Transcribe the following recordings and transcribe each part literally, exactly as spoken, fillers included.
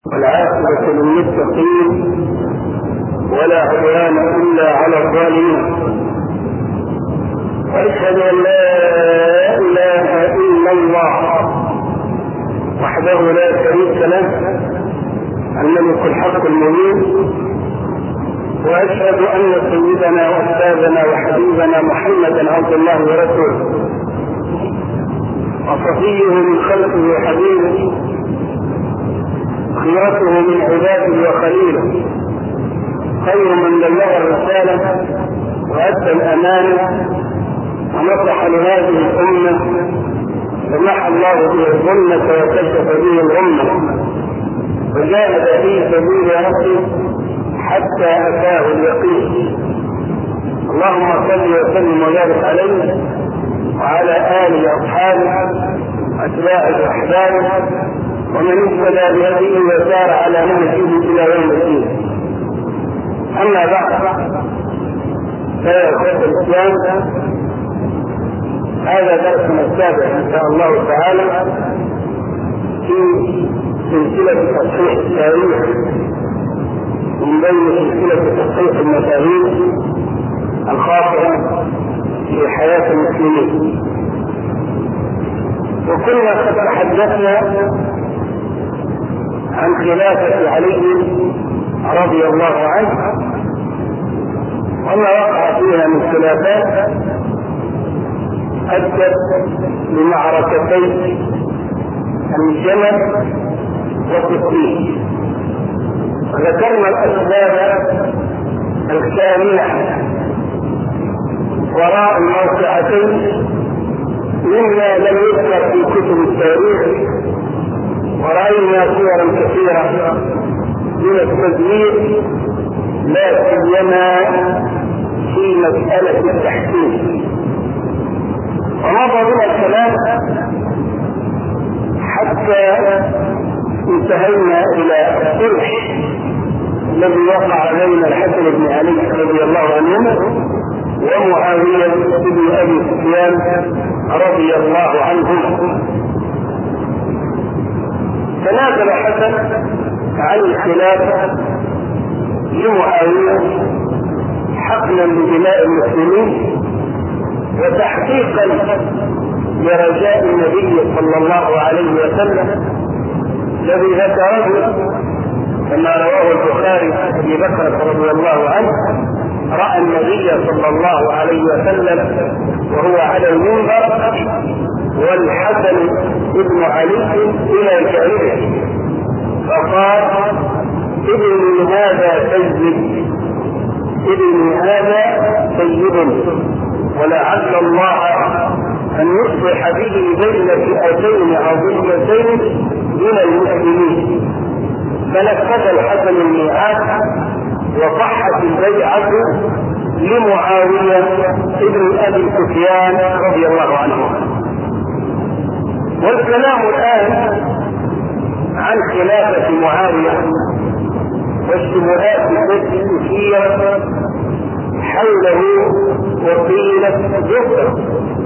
والعاقبة للمتقين ولا عدوان إلا على الظالمين، وأشهد أن لا إله إلا الله وحده لا شريك له الملك الحق المبين، وأشهد أن سيدنا وأستاذنا وحبيبنا محمدا عبد الله ورسوله وصفيه من خلقه وحبيبه، خيرته من عباده وخليله، خير من بلغ الرسالة وأدى الأمانة ونصح لهذه الأمة، فمحى الله به الظلمة وكشف به الغمة، وجاهد في سبيل ربه حتى أتاه اليقين. اللهم صل وسلم وبارك عليه وعلى آله وأصحابه وأتباعه وأحبابه ومن اهتدى بهديه وسار على نهجه إلى يوم الدين. أما بعد، فيا إخوة الإسلام، هذا درسنا السابع إن شاء الله تعالى في سلسلة تصحيح التاريخ من بين سلسلة تصحيح المفاهيم الخاطئة في حياة المسلمين. وكنا قد تحدثنا عن خلافة علي رضي الله عنه وما وقع فيها من خلافات أدت لمعركتين الجمل والصفين. ذكرنا الأسباب الكامنة وراء الموقعتين مما لم يذكر في كتب التاريخ، ورأينا صورا كثيرة من التدمير لا سيما في مسألة التحكيم. ومضى بنا الكلام حتى انتهينا إلى الصلح الذي وقع بين الحسن بن علي رضي الله عنهما ومعاوية بن أبي سفيان رضي الله عنهما. تنازل الحسن عن الخلافة لمعاوية حقنا بدماء المسلمين وتحقيقا لرجاء النبي صلى الله عليه وسلم الذي ذكره كما رواه البخاري عن ابي بكر رضي الله عنه: راى النبي صلى الله عليه وسلم وهو على المنبر والحسن ابن علي الى جانبه، فقال: ابني هذا سيد، ابني هذا سيد، ولعل الله ان يصلح به بين فئتين عظيمتين من المسلمين. فنفذ الحسن الميعاد وصحت البيعة لمعاوية ابن أبي سفيان رضي الله عنه. والكلام الآن عن خلافة معاوية والشبهات التي أثيرت حوله وقيلت جدا.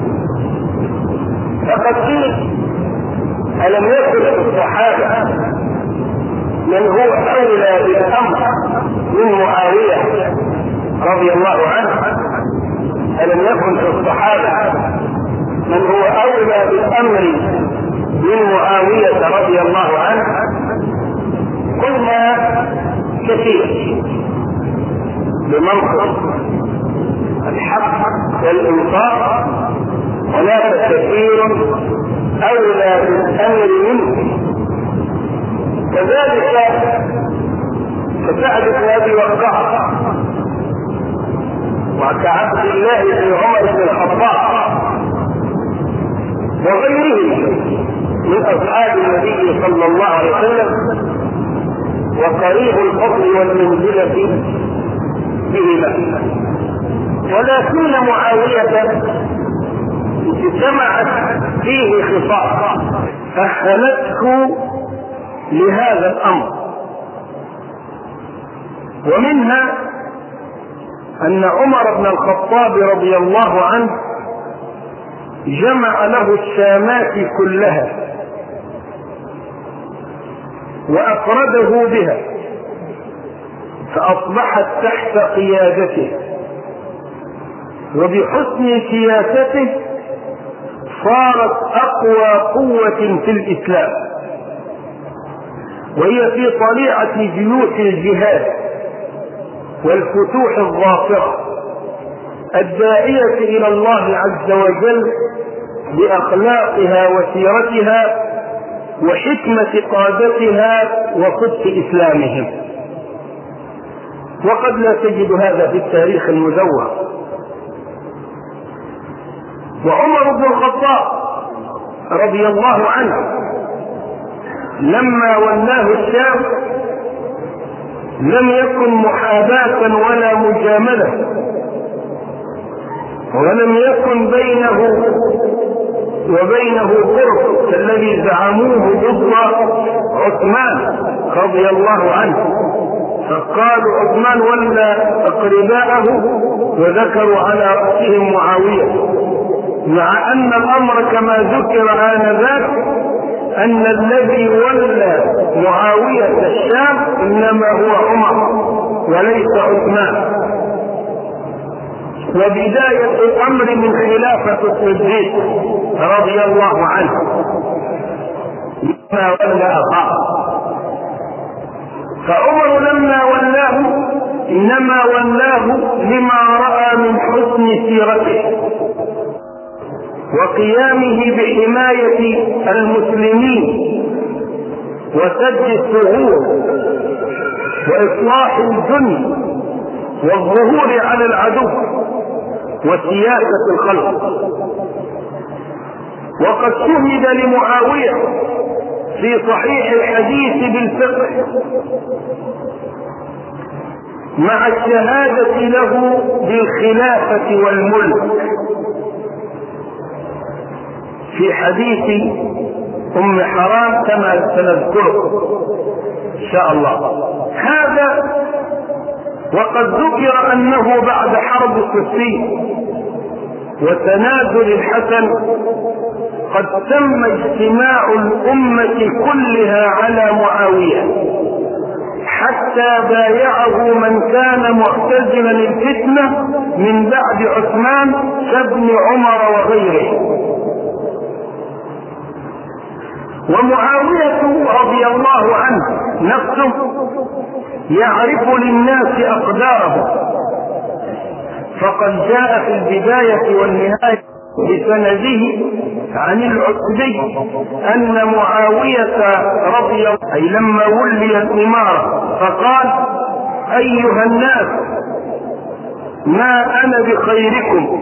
فقد قيل: ألم يكن الصحابة من هو أولى بالأمر من معاوية رضي الله عنه؟ ألم يكن في الصحابة من هو أولى بالأمر من معاوية رضي الله عنه؟ قلنا كثير بمنطق الحق والإنصاف، هناك كثير أولى بالأمر منه. كذلك كسعد بن أبي وقاص وكعبد الله بن عمر بن الخطاب وغيرهم من أصحاب النبي صلى الله عليه وسلم، وقريب الفضل والمنزلة بهما. ولكن معاوية اجتمعت فيه خصال أهلته لهذا الأمر، ومنها أن عمر بن الخطاب رضي الله عنه جمع له الشامات كلها وأفرده بها فأصبحت تحت قيادته، وبحسن سياسته صارت أقوى قوة في الإسلام، وهي في طليعة جيوش الجهاد والفتوح الظافرة الداعية إلى الله عز وجل بأخلاقها وسيرتها وحكمة قادتها وصدق إسلامهم. وقد لا تجد هذا في التاريخ المزور. وعمر بن الخطاب رضي الله عنه لما ولاه الشام لم يكن محاباة ولا مجاملة، ولم يكن بينه وبينه قرب الذي زعموه ضد عثمان رضي الله عنه، فقالوا عثمان ولى أقرباءه وذكروا على رأسهم معاوية، مع أن الأمر كما ذكر آنذاك أن الذي ولى معاوية الشام إنما هو عمر وليس عثمان. وبداية الأمر من خلافة الصديق رضي الله عنه لما ولى أخاه. فعمر لما ولاه إنما ولاه لما رأى من حسن سيرته وقيامه بحماية المسلمين وسد الثغور وإصلاح الجند والظهور على العدو وسياسة الخلق. وقد شهد لمعاوية في صحيح الحديث بالفقه مع الشهادة له بالخلافة والملك في حديث أم حرام كما سنذكره إن شاء الله. هذا وقد ذكر أنه بعد حرب الصفين وتنازل الحسن قد تم اجتماع الأمة كلها على معاوية حتى بايعه من كان معتزلا الفتنة من بعد عثمان كابن عمر وغيره. ومعاوية رضي الله عنه نفسه يعرف للناس أقداره، فقد جاء في البداية والنهاية بسنده عن العتبي أن معاوية رضي الله عنه أي لما ولي الإمارة فقال: أيها الناس ما أنا بخيركم،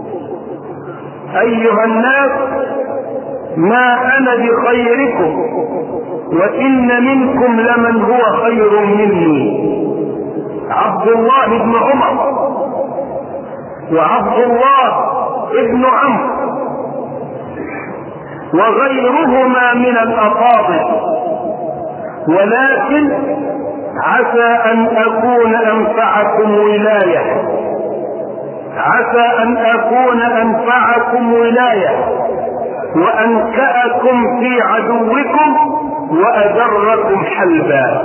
أيها الناس ما أنا بخيركم وإن منكم لمن هو خير مني. عبد الله بن عمر وعبد الله ابن عمرو وغيرهما من الأفاضل، ولكن عسى أن أكون أنفعكم ولاية، عسى أن أكون أنفعكم ولاية وأنكأكم في عدوكم وأجركم حلبا.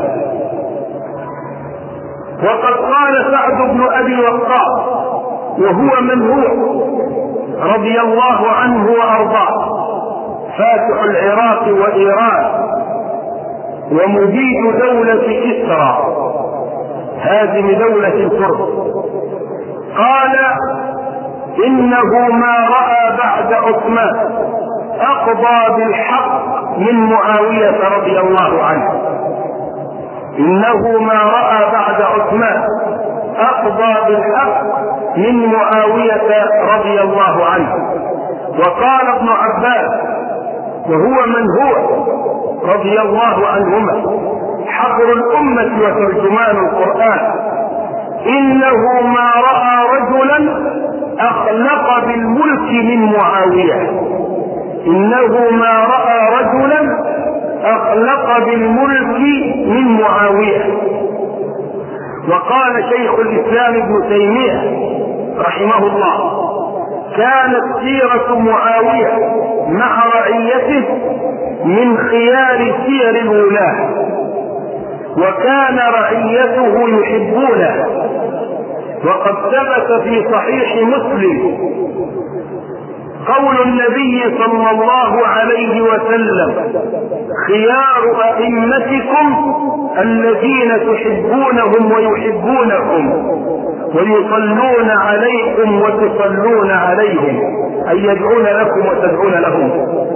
وقد قال سعد بن أبي وقاص وهو من هو رضي الله عنه وأرضاه، فاتح العراق وإيران ومجيد دولة كسرى هذه دولة الفرس، قال: إنه ما رأى بعد عثمان أقضى بالحق من معاوية رضي الله عنه، إنه ما رأى بعد عثمان أقضى بالحق من معاوية رضي الله عنه. وقال ابن عباس وهو من هو رضي الله عنهما حبر الأمة وترجمان القرآن: إنه ما رأى رجلا أخلق بالملك من معاوية، إنه ما رأى رجلا أخلق بالملك من معاوية. وقال شيخ الإسلام ابن تيمية رحمه الله: كانت سيرة معاوية مع رعيته من خيار سير الولاة، وكان رعيته يحبونه. وقد ثبت في صحيح مسلم قول النبي صلى الله عليه وسلم: خيار أئمتكم الذين تحبونهم ويحبونكم ويصلون عليكم وتصلون عليهم، أي يدعون لكم وتدعون لهم.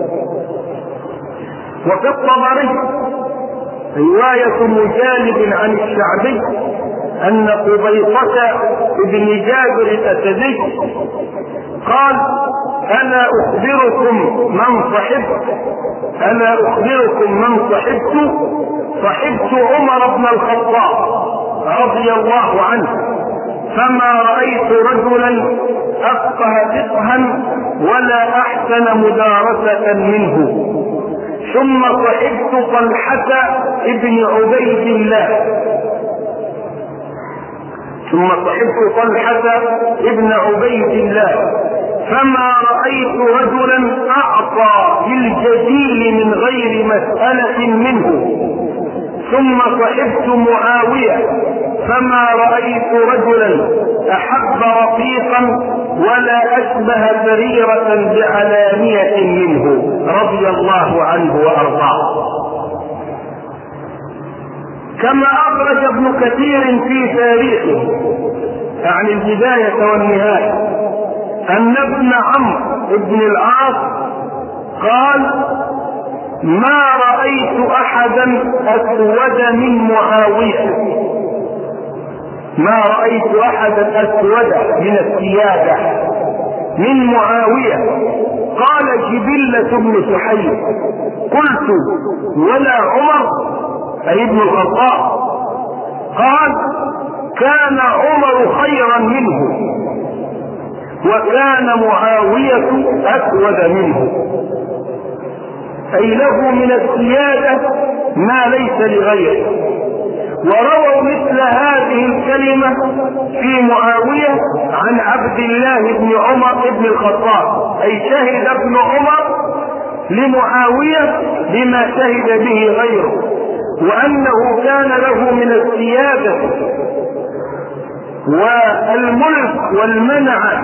وفي الطبري رواية مجالد عن الشعبي أن قبيصة بن جابر الأسدي قال: ألا أخبركم من صحبت ألا أخبركم من صحبت صحبت عمر بن الخطاب رضي الله عنه، فما رأيت رجلا أفقه فقها ولا أحسن مدارسة منه. ثم صحبت طلحة ابن عبيد الله ثم صحبت طلحة ابن عبيد الله فما رأيت رجلا أعطى بالجزيل من غير مسألة منه. ثم صحبت معاوية فما رأيت رجلا أحب رفيقا ولا أشبه سريرة بعلانية منه، رضي الله عنه وأرضاه. كما أخرج ابن كثير في تاريخه عن البداية والنهاية أن ابن عمرو بن العاص قال: ما رأيت أحدا أسود من معاوية ما رأيت أحدا أسود من السيادة من معاوية. قال جبلة بن سحيم: قلت: ولا عمر أي ابن الخطاب؟ قال: كان عمر خيرا منه وكان معاوية أسود منه، أي له من السيادة ما ليس لغيره. ورووا مثل هذه الكلمة في معاوية عن عبد الله بن عمر بن الخطاب، أي شهد ابن عمر لمعاوية بما شهد به غيره، وأنه كان له من السيادة والملك والمنعة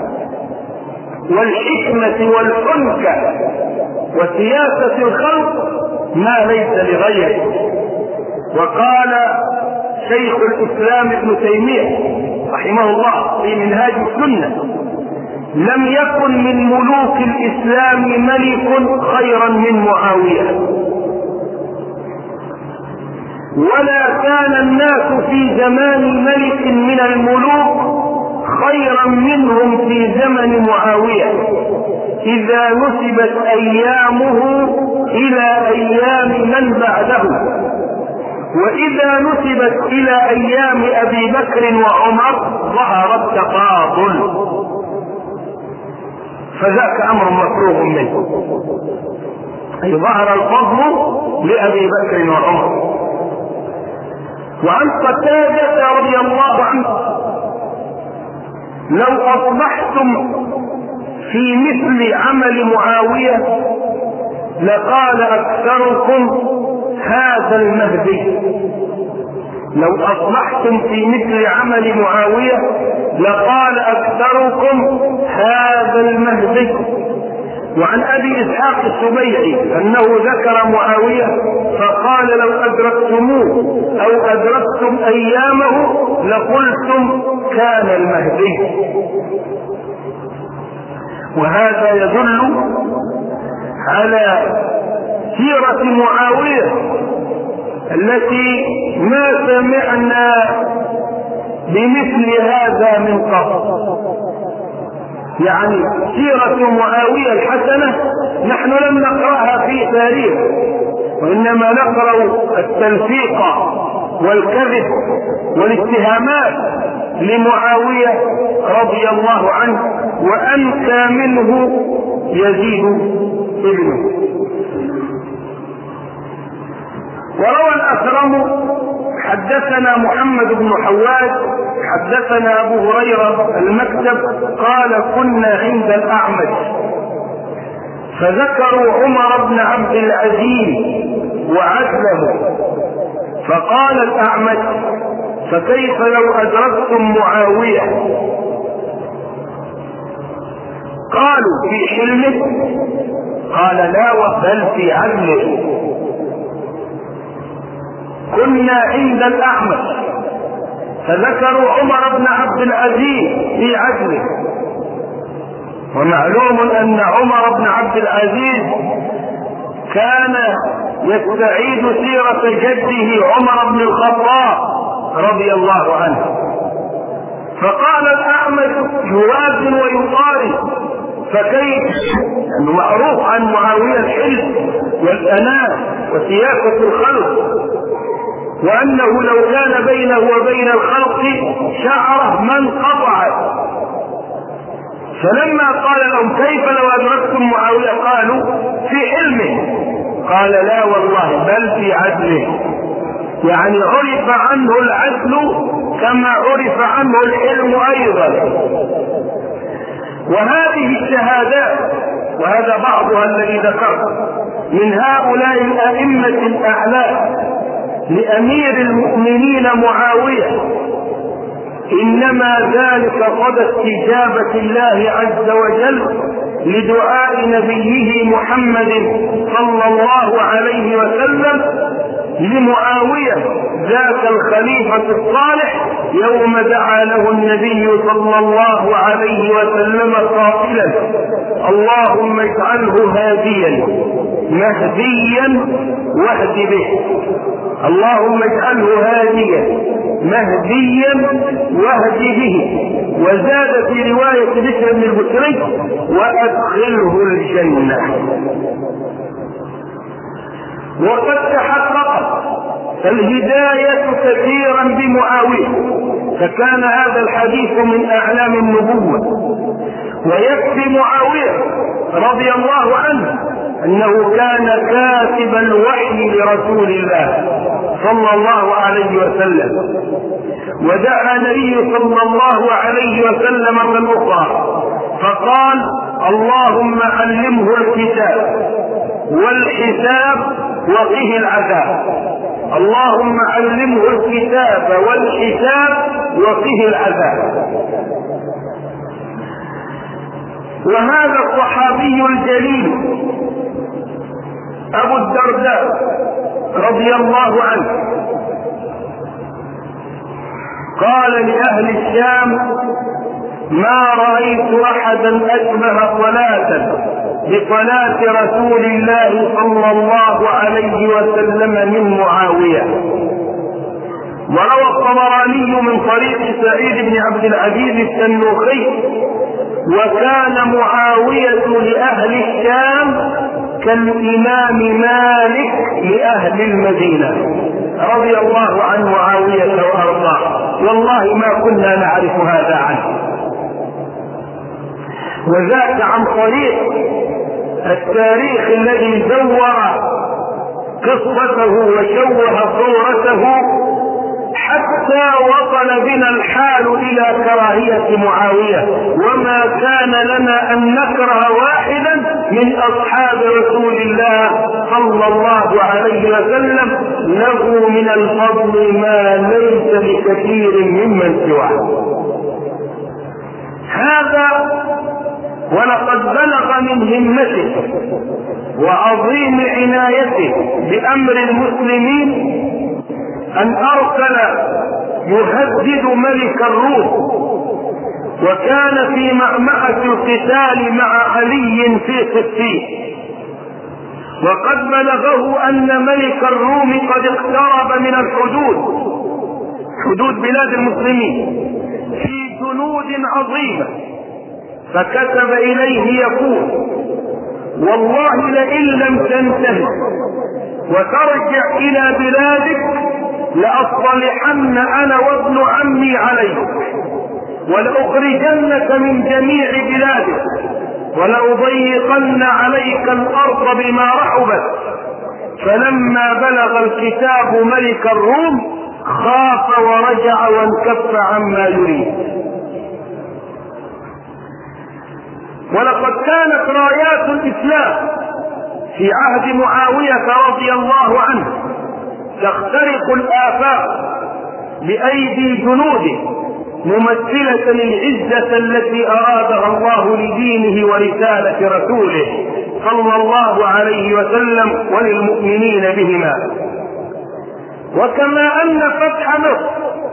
والحكمة والحنكة وسياسة الخلق ما ليس لغيره. وقال شيخ الإسلام ابن تيمية رحمه الله في منهاج السنة: لم يكن من ملوك الإسلام ملك خيرا من معاوية، ولا كان الناس في زمان ملك من الملوك خيرا منهم في زمن معاوية إذا نسبت أيامه إلى أيام من بعده، وإذا نسبت إلى أيام أبي بكر وعمر ظهر التفاضل، فذاك أمر مفروغ منه، أي ظهر الفضل لأبي بكر وعمر. وعن قتادة رضي الله عنه: لو أصبحتم في مثل عمل معاوية لقال أكثركم هذا المهدي. لو أصبحتم في مثل عمل معاوية لقال أكثركم هذا المهدي. وعن أبي إسحاق السبيعي أنه ذكر معاوية فقال: لو أدركتموه أو أدركتم أيامه لقلتم كان المهدي. وهذا يدل على سيرة معاوية التي ما سمعنا بمثل هذا من قبل. يعني سيرة معاوية الحسنة نحن لم نقرأها في تاريخ، وإنما نقرأ التلفيق والكذب والاتهامات لمعاوية رضي الله عنه، وأنكى منه يزيد ابنه. وروى الأكرم حدثنا محمد بن حواد حدثنا أبو هريرة المكتب قال: كنا عند الأعمش فذكروا عمر بن عبد العزيز وعدله، فقال الأعمش: فكيف لو أدركتم معاوية؟ قالوا: في حلمه؟ قال: لا، بل في عدله. كنا عند الأعمش فذكروا عمر بن عبد العزيز في عدله، ومعلوم أن عمر بن عبد العزيز كان يستعيد سيرة جده عمر بن الخطاب رضي الله عنه. فقال الأعمش: يوازن ويقارن، فكيف؟ لأنه معروف عن معاوية الحلم والأناة وسياسة الخلق، وأنه لو كان بينه وبين الخلق شعره ما انقطعت. فلما قال لهم: كيف لو أدركتم معاوية؟ قالوا: في حلمه. قال: لا والله، بل في عدله. يعني عرف عنه العدل كما عرف عنه الحلم أيضا. وهذه الشهادات، وهذا بعضها الذي ذكرت من هؤلاء الأئمة الأعلام لأمير المؤمنين معاوية، إنما ذلك صدى استجابة الله عز وجل لدعاء نبيه محمد صلى الله عليه وسلم لمعاوية ذاك الخليفة الصالح يوم دعا له النبي صلى الله عليه وسلم قائلا: اللهم اجعله هاديا مهديا واهد به. اللهم اجعله هاديا مهديا واهد به. وزاد في رواية بشر بن البصري: وأدخله الجنة. وقد تحققت الهداية كثيرا بمعاوية، فكان هذا الحديث من أعلام النبوة. ويكفي معاوية رضي الله عنه أنه كان كاتب الوحي لرسول الله صلى الله عليه وسلم، ودعا النبي صلى الله عليه وسلم من أخرى فقال: اللهم علمه الكتاب والحساب وقه العذاب. اللهم علمه الكتاب والحساب وقه العذاب. وهذا الصحابي الجليل أبو الدرداء رضي الله عنه قال لأهل الشام: ما رأيت أحدا أشبه صلاة بصلاة رسول الله صلى الله عليه وسلم من معاوية. وروى الطبراني من طريق سعيد بن عبد العزيز التنوخي: وكان معاوية لأهل الشام كالإمام مالك لأهل المدينة رضي الله عن معاوية وأرضاه. والله ما كنا نعرف هذا عنه. وذاك عن طريق التاريخ الذي زور قصته وشوه صورته حتى وصل بنا الحال إلى كراهية معاوية، وما كان لنا أن نكره واحدا من أصحاب رسول الله صلى الله عليه وسلم، له من الفضل ما ليس لكثير ممن سواه. هذا ولقد بلغ من همته وعظيم عنايته بأمر المسلمين أن أرسل يهدد ملك الروم، وكان في معمعة القتال مع علي في صفين. وقد بلغه أن ملك الروم قد اقترب من الحدود، حدود بلاد المسلمين، في جنود عظيمة، فكتب إليه يقول: والله لئن لم تنتهي وترجع إلى بلادك لأصطلحن أنا وابن عمي عليك، ولأخرجنك من جميع بلادك، ولأضيقن عليك الأرض بما رحبت. فلما بلغ الكتاب ملك الروم خاف ورجع وانكف عما يريد. ولقد كانت رايات الإسلام في عهد معاوية رضي الله عنه تخترق الآفاق بأيدي جنوده ممثلة العزة التي أرادها الله لدينه ورسالة رسوله صلى الله عليه وسلم وللمؤمنين بهما. وكما أن فتح مصر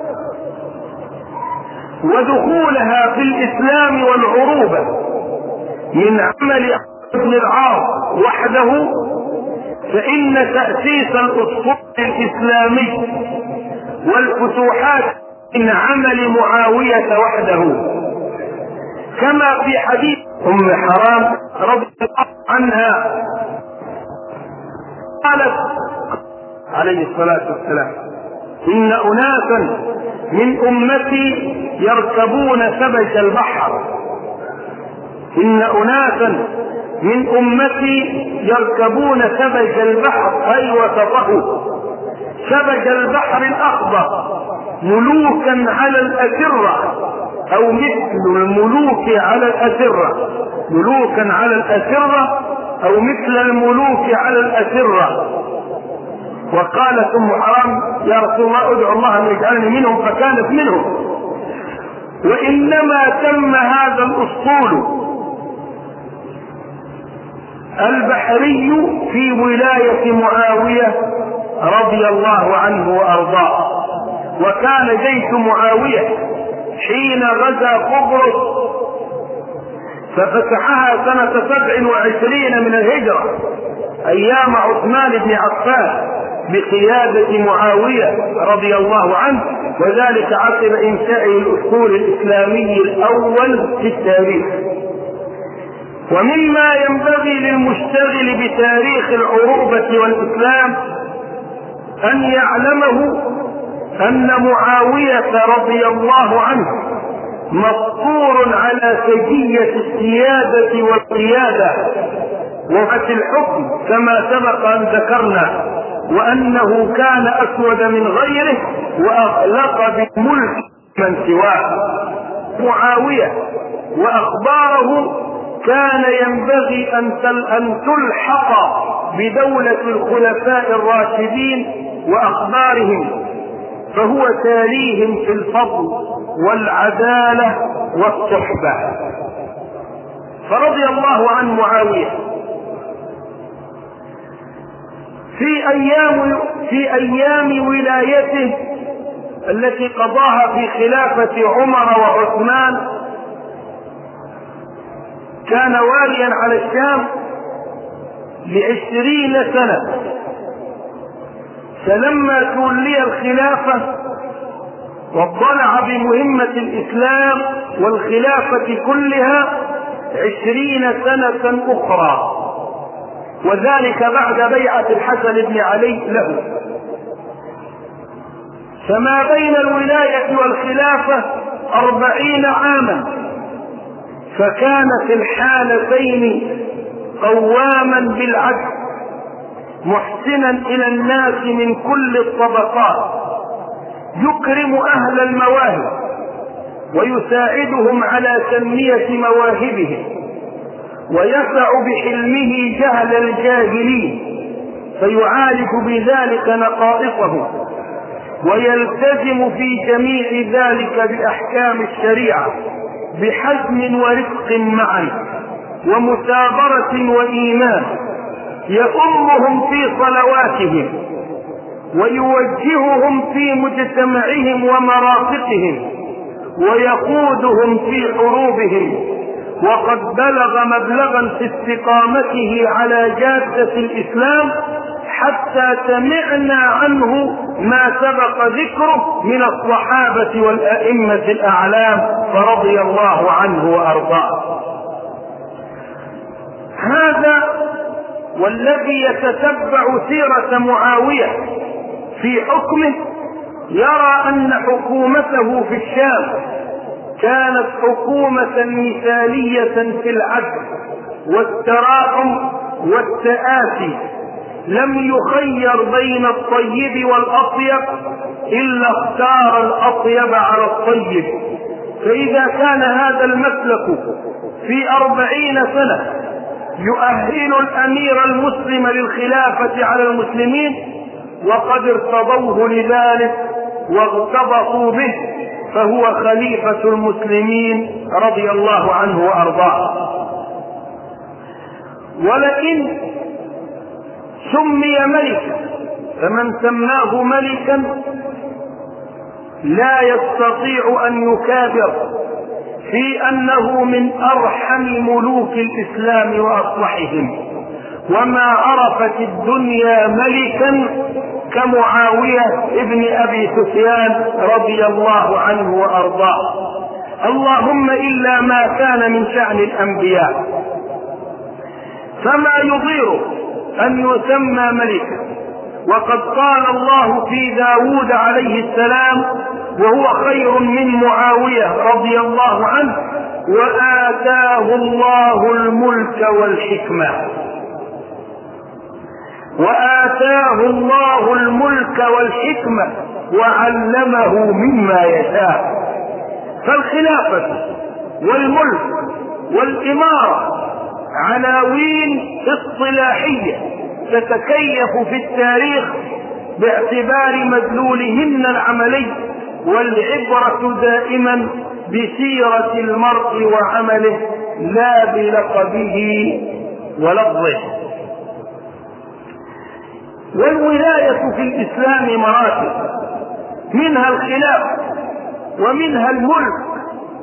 ودخولها في الإسلام والعروبة من عمل ابن العاص وحده، فإن تأسيس الأسطول الإسلامي والفتوحات من عمل معاوية وحده. كما في حديث أم حرام رضي الله عنها قالت عليه الصلاة والسلام: إن أناسا من أمتي يركبون سبج البحر إن أناسا من أمتي يركبون سبج البحر أي وسطه، سبج البحر الأخضر، ملوكا على الأسرة أو مثل الملوك على الأسرة ملوكا على الأسرة أو مثل الملوك على الأسرة. وقالت أم حرام: يا رسول الله ادعو الله أن يجعلني منهم، فكانت منهم. وإنما تم هذا الأسطول البحري في ولاية معاوية رضي الله عنه وأرضاه. وكان جيش معاوية حين غزا قبرص ففتحها سنة سبع وعشرين من الهجرة أيام عثمان بن عفان بقيادة معاوية رضي الله عنه، وذلك عقب إنشائه الأسطول الإسلامي الأول في التاريخ. ومما ينبغي للمشتغل بتاريخ العروبة والإسلام أن يعلمه أن معاوية رضي الله عنه مفطور على سجية السيادة والقيادة وفي الحكم كما سبق أن ذكرنا، وأنه كان أسود من غيره وأغلق بالملك من سواه. معاوية وأخباره كان ينبغي أن تلحق بدولة الخلفاء الراشدين وأخبارهم، فهو تاليهم في الفضل والعدالة والصحبة. فرضي الله عن معاوية في أيام, في أيام ولايته التي قضاها في خلافة عمر وعثمان كان واليا على الشام لعشرين سنة. فلما تولي الخلافة واطلع بمهمة الإسلام والخلافة كلها عشرين سنة أخرى، وذلك بعد بيعة الحسن بن علي له. فما بين الولاية والخلافة أربعين عاما، فكان في الحالتين قواما بالعدل محسنا إلى الناس من كل الطبقات، يكرم أهل المواهب ويساعدهم على تنمية مواهبهم، ويسع بحلمه جهل الجاهلين فيعالج بذلك نقائصهم، ويلتزم في جميع ذلك بأحكام الشريعة بحزم ورفق معا ومثابرة وإيمان، يؤمهم في صلواتهم ويوجههم في مجتمعهم ومرافقهم ويقودهم في حروبهم، وقد بلغ مبلغا في استقامته على جادة الإسلام حتى سمعنا عنه ما سبق ذكره من الصحابة والأئمة الأعلام فرضي الله عنه وأرضاه. هذا والذي يتتبع سيرة معاوية في حكمه يرى أن حكومته في الشام كانت حكومة مثالية في العدل والتراحم والتآسي، لم يخير بين الطيب والأطيب إلا اختار الأطيب على الطيب. فإذا كان هذا المسلك في أربعين سنة يؤهل الأمير المسلم للخلافة على المسلمين، وقد ارتضوه لذلك واغتبطوا به، فهو خليفة المسلمين رضي الله عنه وأرضاه. ولكن سمي ملكا، فمن سماه ملكا لا يستطيع أن يكابر في أنه من أرحم ملوك الإسلام وأصلحهم، وما عرفت الدنيا ملكا كمعاوية ابن أبي سفيان رضي الله عنه وأرضاه، اللهم إلا ما كان من شأن الأنبياء. فما يضير أن يسمى ملكا، وقد قال الله في داود عليه السلام وهو خير من معاوية رضي الله عنه: وآتاه الله الملك والحكمة. وآتاه الله الملك والحكمة وعلمه مما يشاء. فالخلافة والملك والإمارة عناوين اصطلاحية تتكيف في التاريخ باعتبار مدلولهن العملي، والعبرة دائما بسيرة المرء وعمله لا بلقبه ولفظه. والولاية في الإسلام مراتب، منها الخلافة ومنها الملك.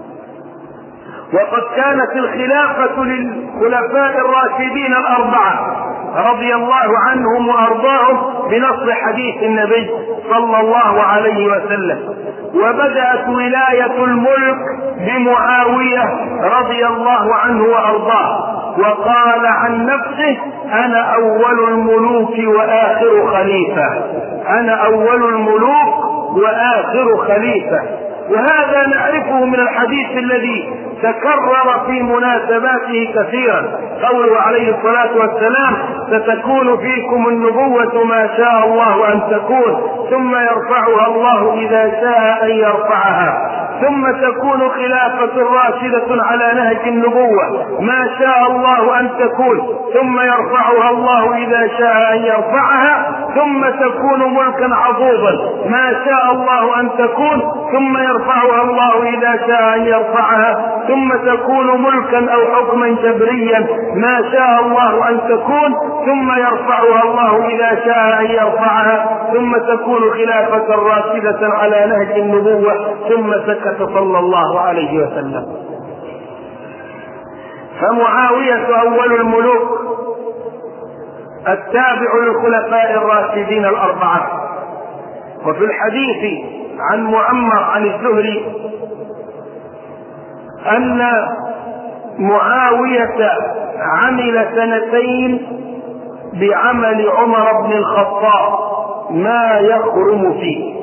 وقد كانت الخلافة للخلفاء الراشدين الأربعة رضي الله عنهم وأرضاهم بنص حديث النبي صلى الله عليه وسلم. وبدأت ولاية الملك بمعاوية رضي الله عنه وأرضاه، وقال عن نفسه: أنا أول الملوك وآخر خليفة. أنا أول الملوك وآخر خليفة. وهذا نعرفه من الحديث الذي تكرر في مناسباته كثيرا، قوله عليه الصلاة والسلام: ستكون فيكم النبوة ما شاء الله أن تكون، ثم يرفعها الله إذا شاء أن يرفعها، ثم تكون خلافة راشدة على نهج النبوة ما شاء الله أن تكون، ثم يرفعها الله إذا شاء أن يرفعها، ثم تكون ملكا عضوضا ما شاء الله أن تكون، ثم يرفعها الله إذا شاء أن يرفعها، ثم تكون ملكا أو حكما جبريا ما شاء الله أن تكون، ثم يرفعها الله إذا شاء أن يرفعها، ثم تكون خلافة راشدة على نهج النبوة، ثم سكت صلى الله عليه وسلم. فمعاوية أول الملوك التابع للخلفاء الراشدين الأربعة. وفي الحديث عن معمر عن الزهري أن معاوية عمل سنتين بعمل عمر بن الخطاب ما يخرم فيه.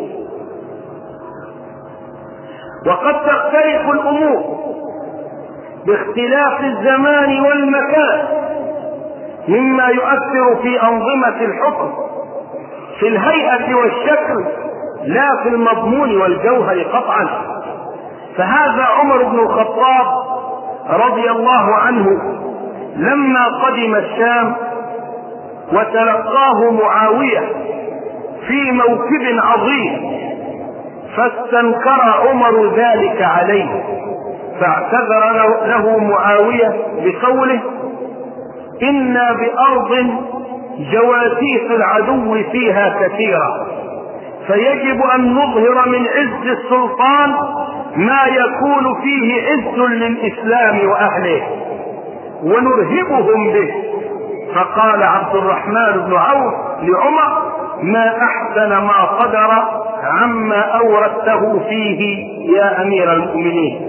وقد تختلف الأمور باختلاف الزمان والمكان، مما يؤثر في أنظمة الحكم في الهيئة والشكل لا في المضمون والجوهر قطعا. فهذا عمر بن الخطاب رضي الله عنه لما قدم الشام وتلقاه معاوية في موكب عظيم، فاستنكر عمر ذلك عليه، فاعتذر له معاوية بقوله: إنا بأرض جواسيس العدو فيها كثيرة، فيجب أن نظهر من عز السلطان ما يكون فيه عز للإسلام وأهله ونرهبهم به. فقال عبد الرحمن بن عوف لعمر: ما أحسن ما قدر عما أوردته فيه يا أمير المؤمنين.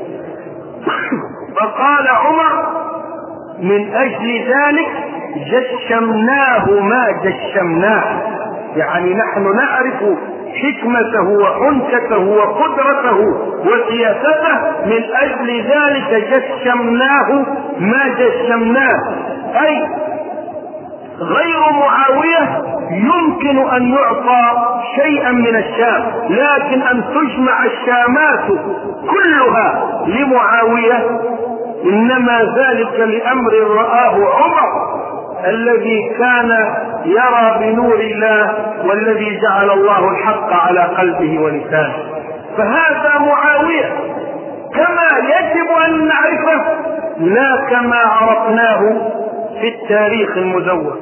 فقال عمر: من أجل ذلك جشمناه ما جشمناه، يعني نحن نعرف حكمته وحنكته وقدرته وسياسته، من أجل ذلك جشمناه ما جشمناه. أي غير معاوية يمكن أن يعطى شيئا من الشام، لكن أن تجمع الشامات كلها لمعاوية إنما ذلك لأمر رآه عمر الذي كان يرى بنور الله والذي جعل الله الحق على قلبه ولسانه. فهذا معاوية كما يجب أن نعرفه، لا كما عرفناه في التاريخ المزور.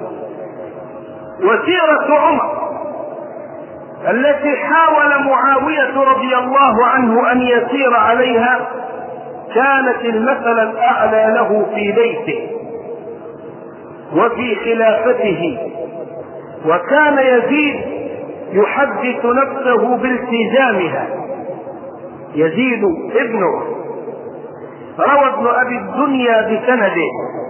وسيرة عمر التي حاول معاوية رضي الله عنه أن يسير عليها كانت المثل الأعلى له في بيته وفي خلافته. وكان يزيد يحدث نفسه بالتزامها. يزيد ابنه روى ابن أبي الدنيا بسنده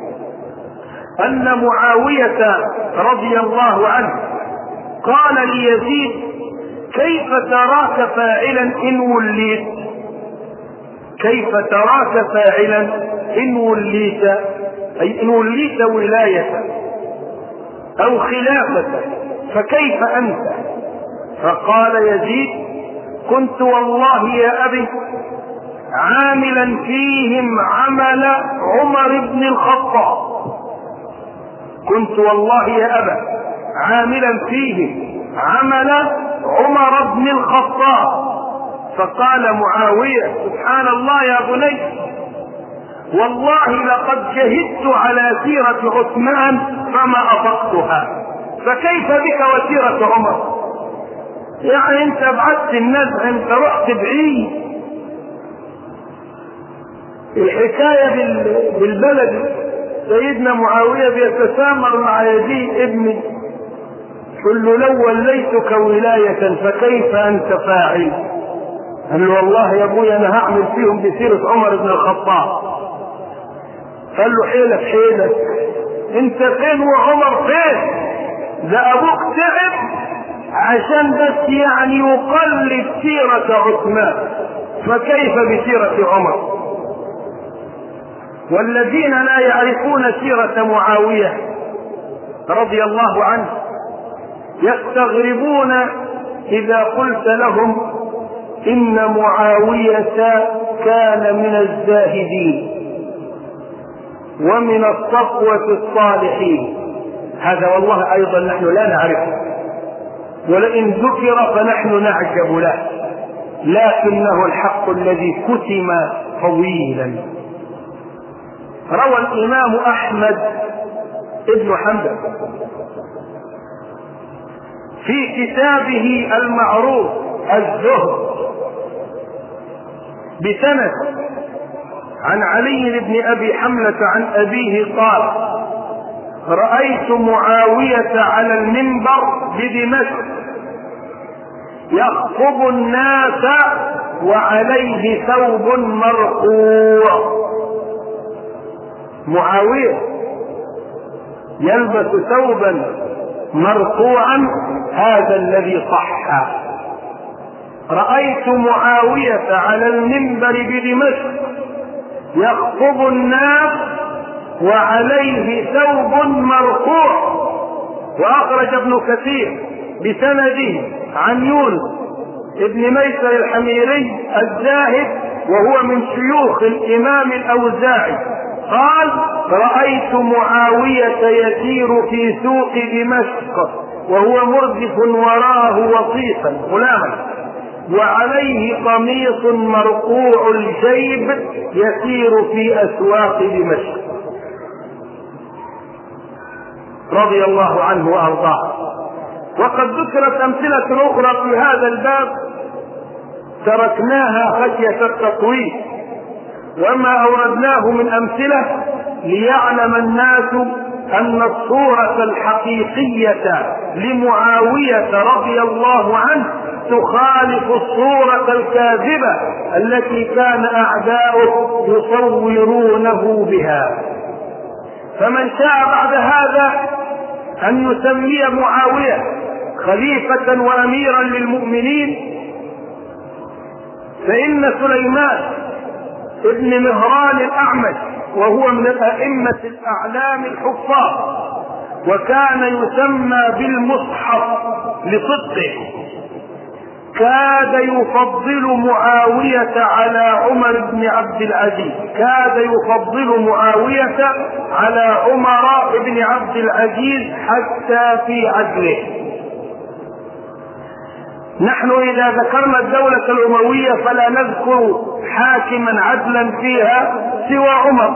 أن معاوية رضي الله عنه قال ليزيد: كيف تراك فاعلا إن وليت؟ كيف تراك فاعلا إن وليت، أي إن وليت ولاية أو خلافة، فكيف أنت؟ فقال يزيد: كنت والله يا أبي عاملا فيهم عمل عمر بن الخطاب. كنت والله يا أبا عاملا فيهم عمل عمر بن الخطاب. فقال معاوية: سبحان الله يا بني، والله لقد جهدت على سيرة عثمان فما أطقتها، فكيف بك وسيرة عمر؟ يعني انت بعدت النزع، انت رحت بعيد. الحكاية بالبلد سيدنا معاوية بيتسامر مع يزيد ابني، قل له: لو وليتك ولاية فكيف أنت فاعل؟ قال له: والله يا ابويا انا هعمل فيهم بسيرة عمر بن الخطاب. قال له: حيلك حيلك، انت فين وعمر فين؟ ده ابوك تعب عشان بس يعني يقلد سيرة عثمان، فكيف بسيرة عمر؟ والذين لا يعرفون سيرة معاوية رضي الله عنه يستغربون إذا قلت لهم إن معاوية كان من الزاهدين ومن الصفوة الصالحين. هذا والله أيضا نحن لا نعرفه، ولئن ذكر فنحن نعجب له، لكنه الحق الذي كتم طويلا. روى الإمام أحمد ابن حنبل في كتابه المعروف الزهد بسند عن علي بن أبي حملة عن أبيه قال: رأيت معاوية على المنبر بدمشق يخطب الناس وعليه ثوب مرقوع. معاوية يلبس ثوبا مرقوعا، هذا الذي صح. رأيت معاوية على المنبر بدمشق يخطب الناس وعليه ثوب مرقوع. وأخرج ابن كثير بسنده عن يونس ابن ميسر الحميري الزاهد وهو من شيوخ الإمام الأوزاعي قال: رأيت معاوية يسير في سوق دمشق وهو مردف وراءه وصيفا غلاما وعليه قميص مرقوع الجيب يسير في أسواق دمشق، رضي الله عنه وأرضاه. وقد ذكرت أمثلة أخرى في هذا الباب تركناها خشية التطويل، وما أوردناه من أمثلة ليعلم الناس أن الصورة الحقيقية لمعاوية رضي الله عنه تخالف الصورة الكاذبة التي كان أعداؤه يصورونه بها. فمن شاء بعد هذا أن يسمي معاوية خليفة وأميرا للمؤمنين، فإن سليمان ابن مهران الأعمش وهو من الأئمة الأعلام الحفاظ وكان يسمى بالمصحف لصدقه، كاد يفضل معاوية على عمر بن عبد العزيز، كاد يفضل معاوية على عمر بن عبد العزيز حتى في عدله. نحن إذا ذكرنا الدولة الأموية فلا نذكر حاكما عدلا فيها سوى عمر،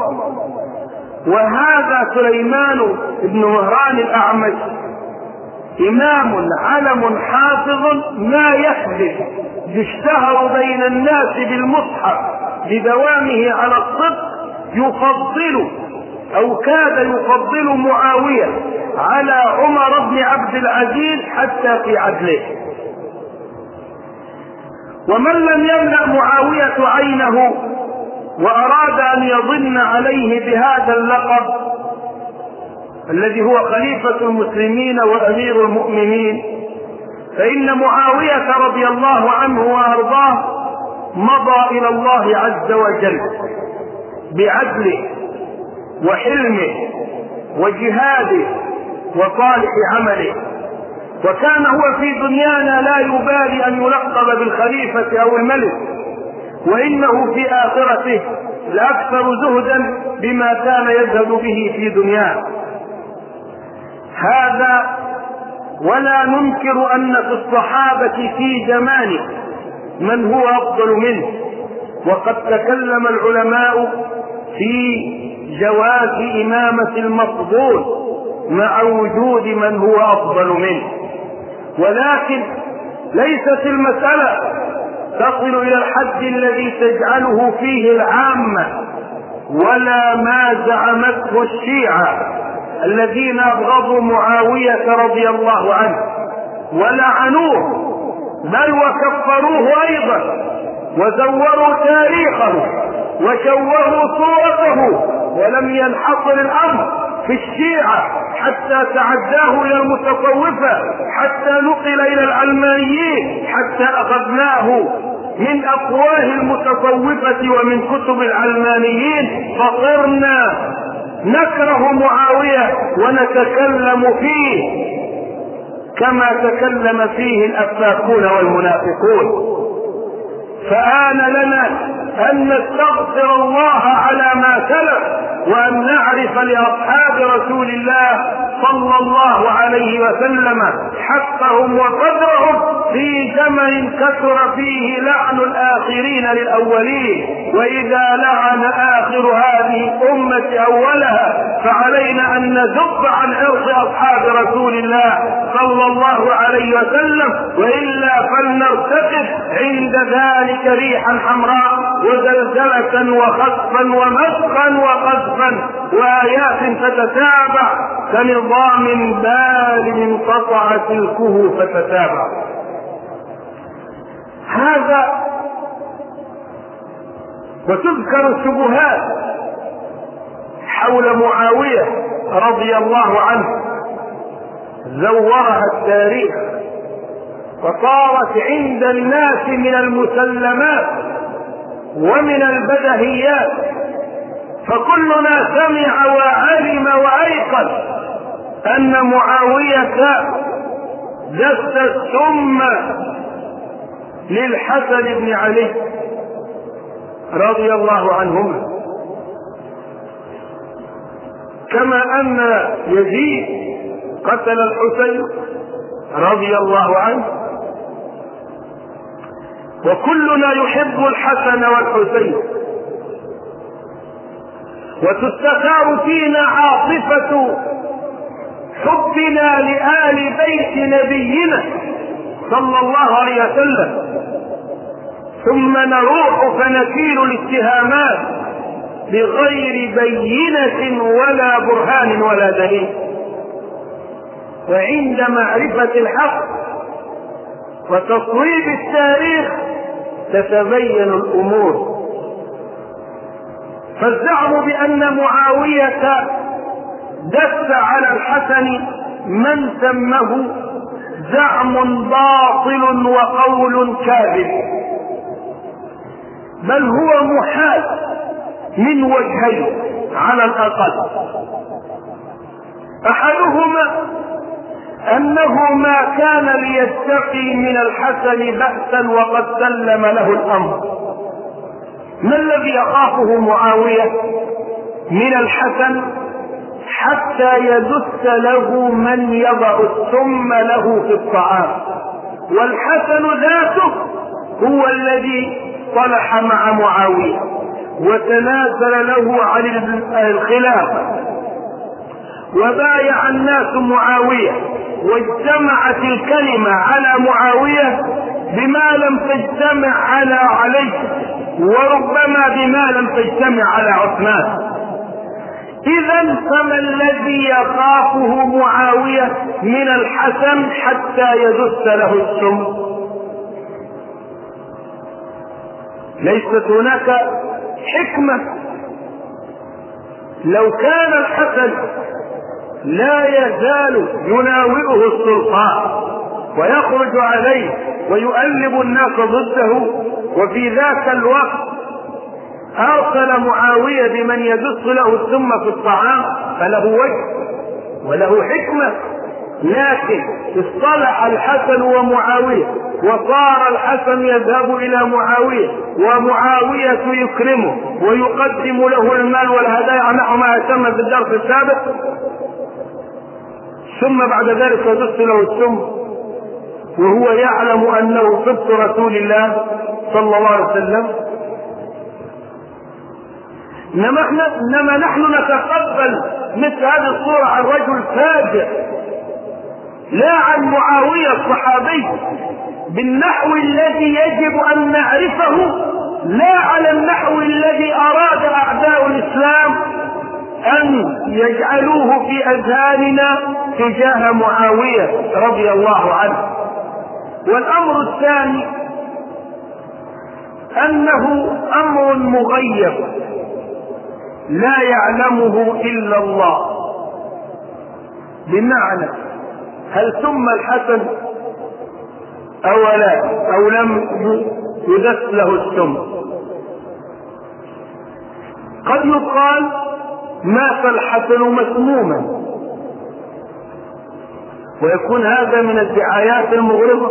وهذا سليمان بن مهران الأعمش إمام علم حافظ ما يحدث، يشتهر بين الناس بالمصحف بدوامه على الصدق، يفضل أو كاد يفضل معاوية على عمر بن عبد العزيز حتى في عدله. ومن لم يمنع معاوية عينه وأراد أن يضن عليه بهذا اللقب الذي هو خليفة المسلمين وأمير المؤمنين، فإن معاوية رضي الله عنه وأرضاه مضى إلى الله عز وجل بعدله وحلمه وجهاده وصالح عمله، وكان هو في دنيانا لا يبالي أن يلقب بالخليفة أو الملك، وإنه في آخرته لأكثر زهدا بما كان يزهد به في دنياه. هذا ولا ننكر أن في الصحابة في زمانه من هو أفضل منه، وقد تكلم العلماء في جواز إمامة المفضول مع وجود من هو أفضل منه، ولكن ليست المسألة تصل إلى الحد الذي تجعله فيه العامة ولا ما زعمته الشيعة الذين أبغضوا معاوية رضي الله عنه ولعنوه، بل وكفروه أيضا وزوروا تاريخه وشوهوا صورته، ولم ينحصر الأمر في الشيعة حتى تعداه إلى المتصوفة، حتى نقل إلى العلمانيين، حتى أخذناه من أفواه المتصوفة ومن كتب العلمانيين، فصرنا نكره معاوية ونتكلم فيه كما تكلم فيه الأفاكون والمنافقون. فآن لنا أن نستغفر الله على ما سلف، وأن نعرف لأصحاب رسول الله صلى الله عليه وسلم حقهم وقدرهم في زمن كثر فيه لعن الآخرين للأولين، وإذا لعن آخر هذه الأمة أولها فعلينا أن نذب عن عرض أصحاب رسول الله صلى الله عليه وسلم، وإلا فلنرتقب عند ذلك ريحا حمراء وزلزلة وخسفا ومسخا وقذفا وآيات تتتابع كنظام بال قطع سلكه فتتابع. هذا وتذكر الشبهات حول معاوية رضي الله عنه زورها التاريخ، وصارت عند الناس من المسلمات ومن البدهيات، فكلنا سمع وعلم وأيقن أن معاوية دس السم للحسن بن علي رضي الله عنهما، كما أن يزيد قتل الحسين رضي الله عنه، وكلنا يحب الحسن والحسين، وتستثار فينا عاطفة حبنا لآل بيت نبينا صلى الله عليه وسلم، ثم نروح فنكيل الاتهامات بغير بينة ولا برهان ولا دليل. وعند معرفة الحق وتصويب التاريخ تتبين الأمور. فالزعم بأن معاوية دس على الحسن من سمه زعم باطل وقول كاذب، بل هو محال من وجهين على الأقل. أحدهما أنه ما كان ليتقي من الحسن بأسا وقد سلم له الأمر. ما الذي يخافه معاوية من الحسن حتى يدس له من يضع السم له في الطعام؟ والحسن ذاته هو الذي صلح مع معاوية وتنازل له عن الخلافة وبايع الناس معاوية، واجتمعت الكلمة على معاوية بما لم تجتمع على علي، وربما بما لم تجتمع على عثمان. إذا فما الذي يخافه معاوية من الحسن حتى يدس له السم؟ ليست هناك حكمة. لو كان الحسن لا يزال يناوئه السلطان ويخرج عليه ويؤلب الناس ضده، وفي ذاك الوقت أرسل معاوية بمن يدس له السم في الطعام، فله وجه وله حكمة. لكن اصطلح الحسن ومعاوية، وصار الحسن يذهب إلى معاوية ومعاوية يكرمه ويقدم له المال والهدايا نحو ما تم في الدرس السابق، ثم بعد ذلك يدس له السم وهو يعلم أنه صدق رسول الله صلى الله عليه وسلم. إنما نحن نتقبل مثل هذه الصورة عن رجل فاجر، لا عن معاوية الصحابي بالنحو الذي يجب أن نعرفه، لا على النحو الذي أراد أعداء الإسلام أن يجعلوه في أذهاننا تجاه معاوية رضي الله عنه. والأمر الثاني أنه أمر مغيب لا يعلمه إلا الله، بمعنى هل سم الحسن أو لا أو لم يدس له السم؟ قد يقال مات الحسن مسموما، ويكون هذا من الدعايات المغرضة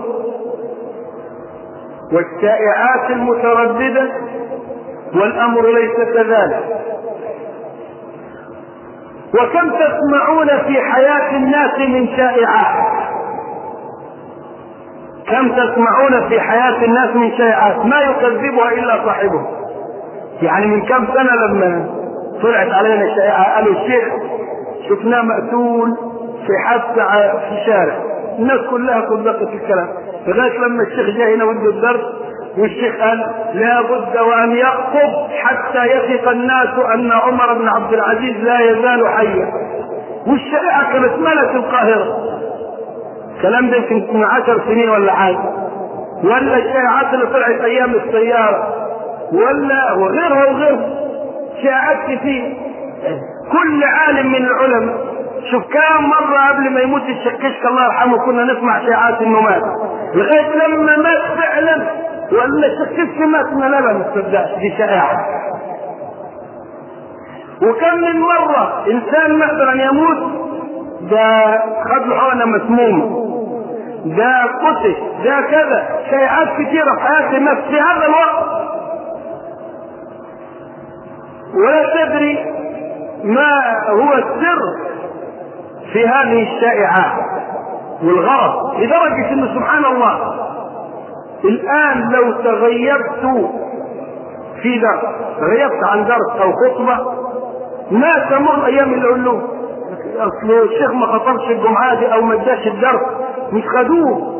والشائعات المترددة، والأمر ليس كذلك. وكم تسمعون في حياة الناس من شائعات، كم تسمعون في حياة الناس من شائعات ما يكذبها إلا صاحبه. يعني من كم سنة لما طلعت علينا شائعة قالوا الشيخ شفناه مقتول في حادثة في شارع، الناس كلها صدقت الكلام، لغاية لما الشيخ جاء هنا وده الدرس والشيخ قال لا بد وأن يخطب حتى يثق الناس أن عمر بن عبد العزيز لا يزال حيا، والشائعة كانت ملت القاهرة. الكلام ده يمكن من عشر سنين ولا حاجة، ولا الشائعات اللي طلعت أيام السيارة ولا وغيرها وغيرها، شائعات كثير. كل عالم من العلماء شوف كم مرة قبل ما يموت الشكشك الله يرحمه كنا نسمع شائعات انه مات، لغاية لما مات فعلا ولا الشكشك مات ما لا ما تصدقش دي شائعة. وكم من مرة انسان مثلا يموت ده خد له حقنة مسمومة، ده قتل، ده كذا، شائعات كثيرة في حياة الناس في هذا الوقت، ولا تدري ما هو السر في هذه الشائعات والغرض، لدرجة انه سبحان الله الان لو تغيبت في درس، تغيبت عن درس او خطبة ما تمر ايام اللي اقول له اصل الشيخ ما خطبش الجمعة دي او ما اداش الدرس مش خدوه.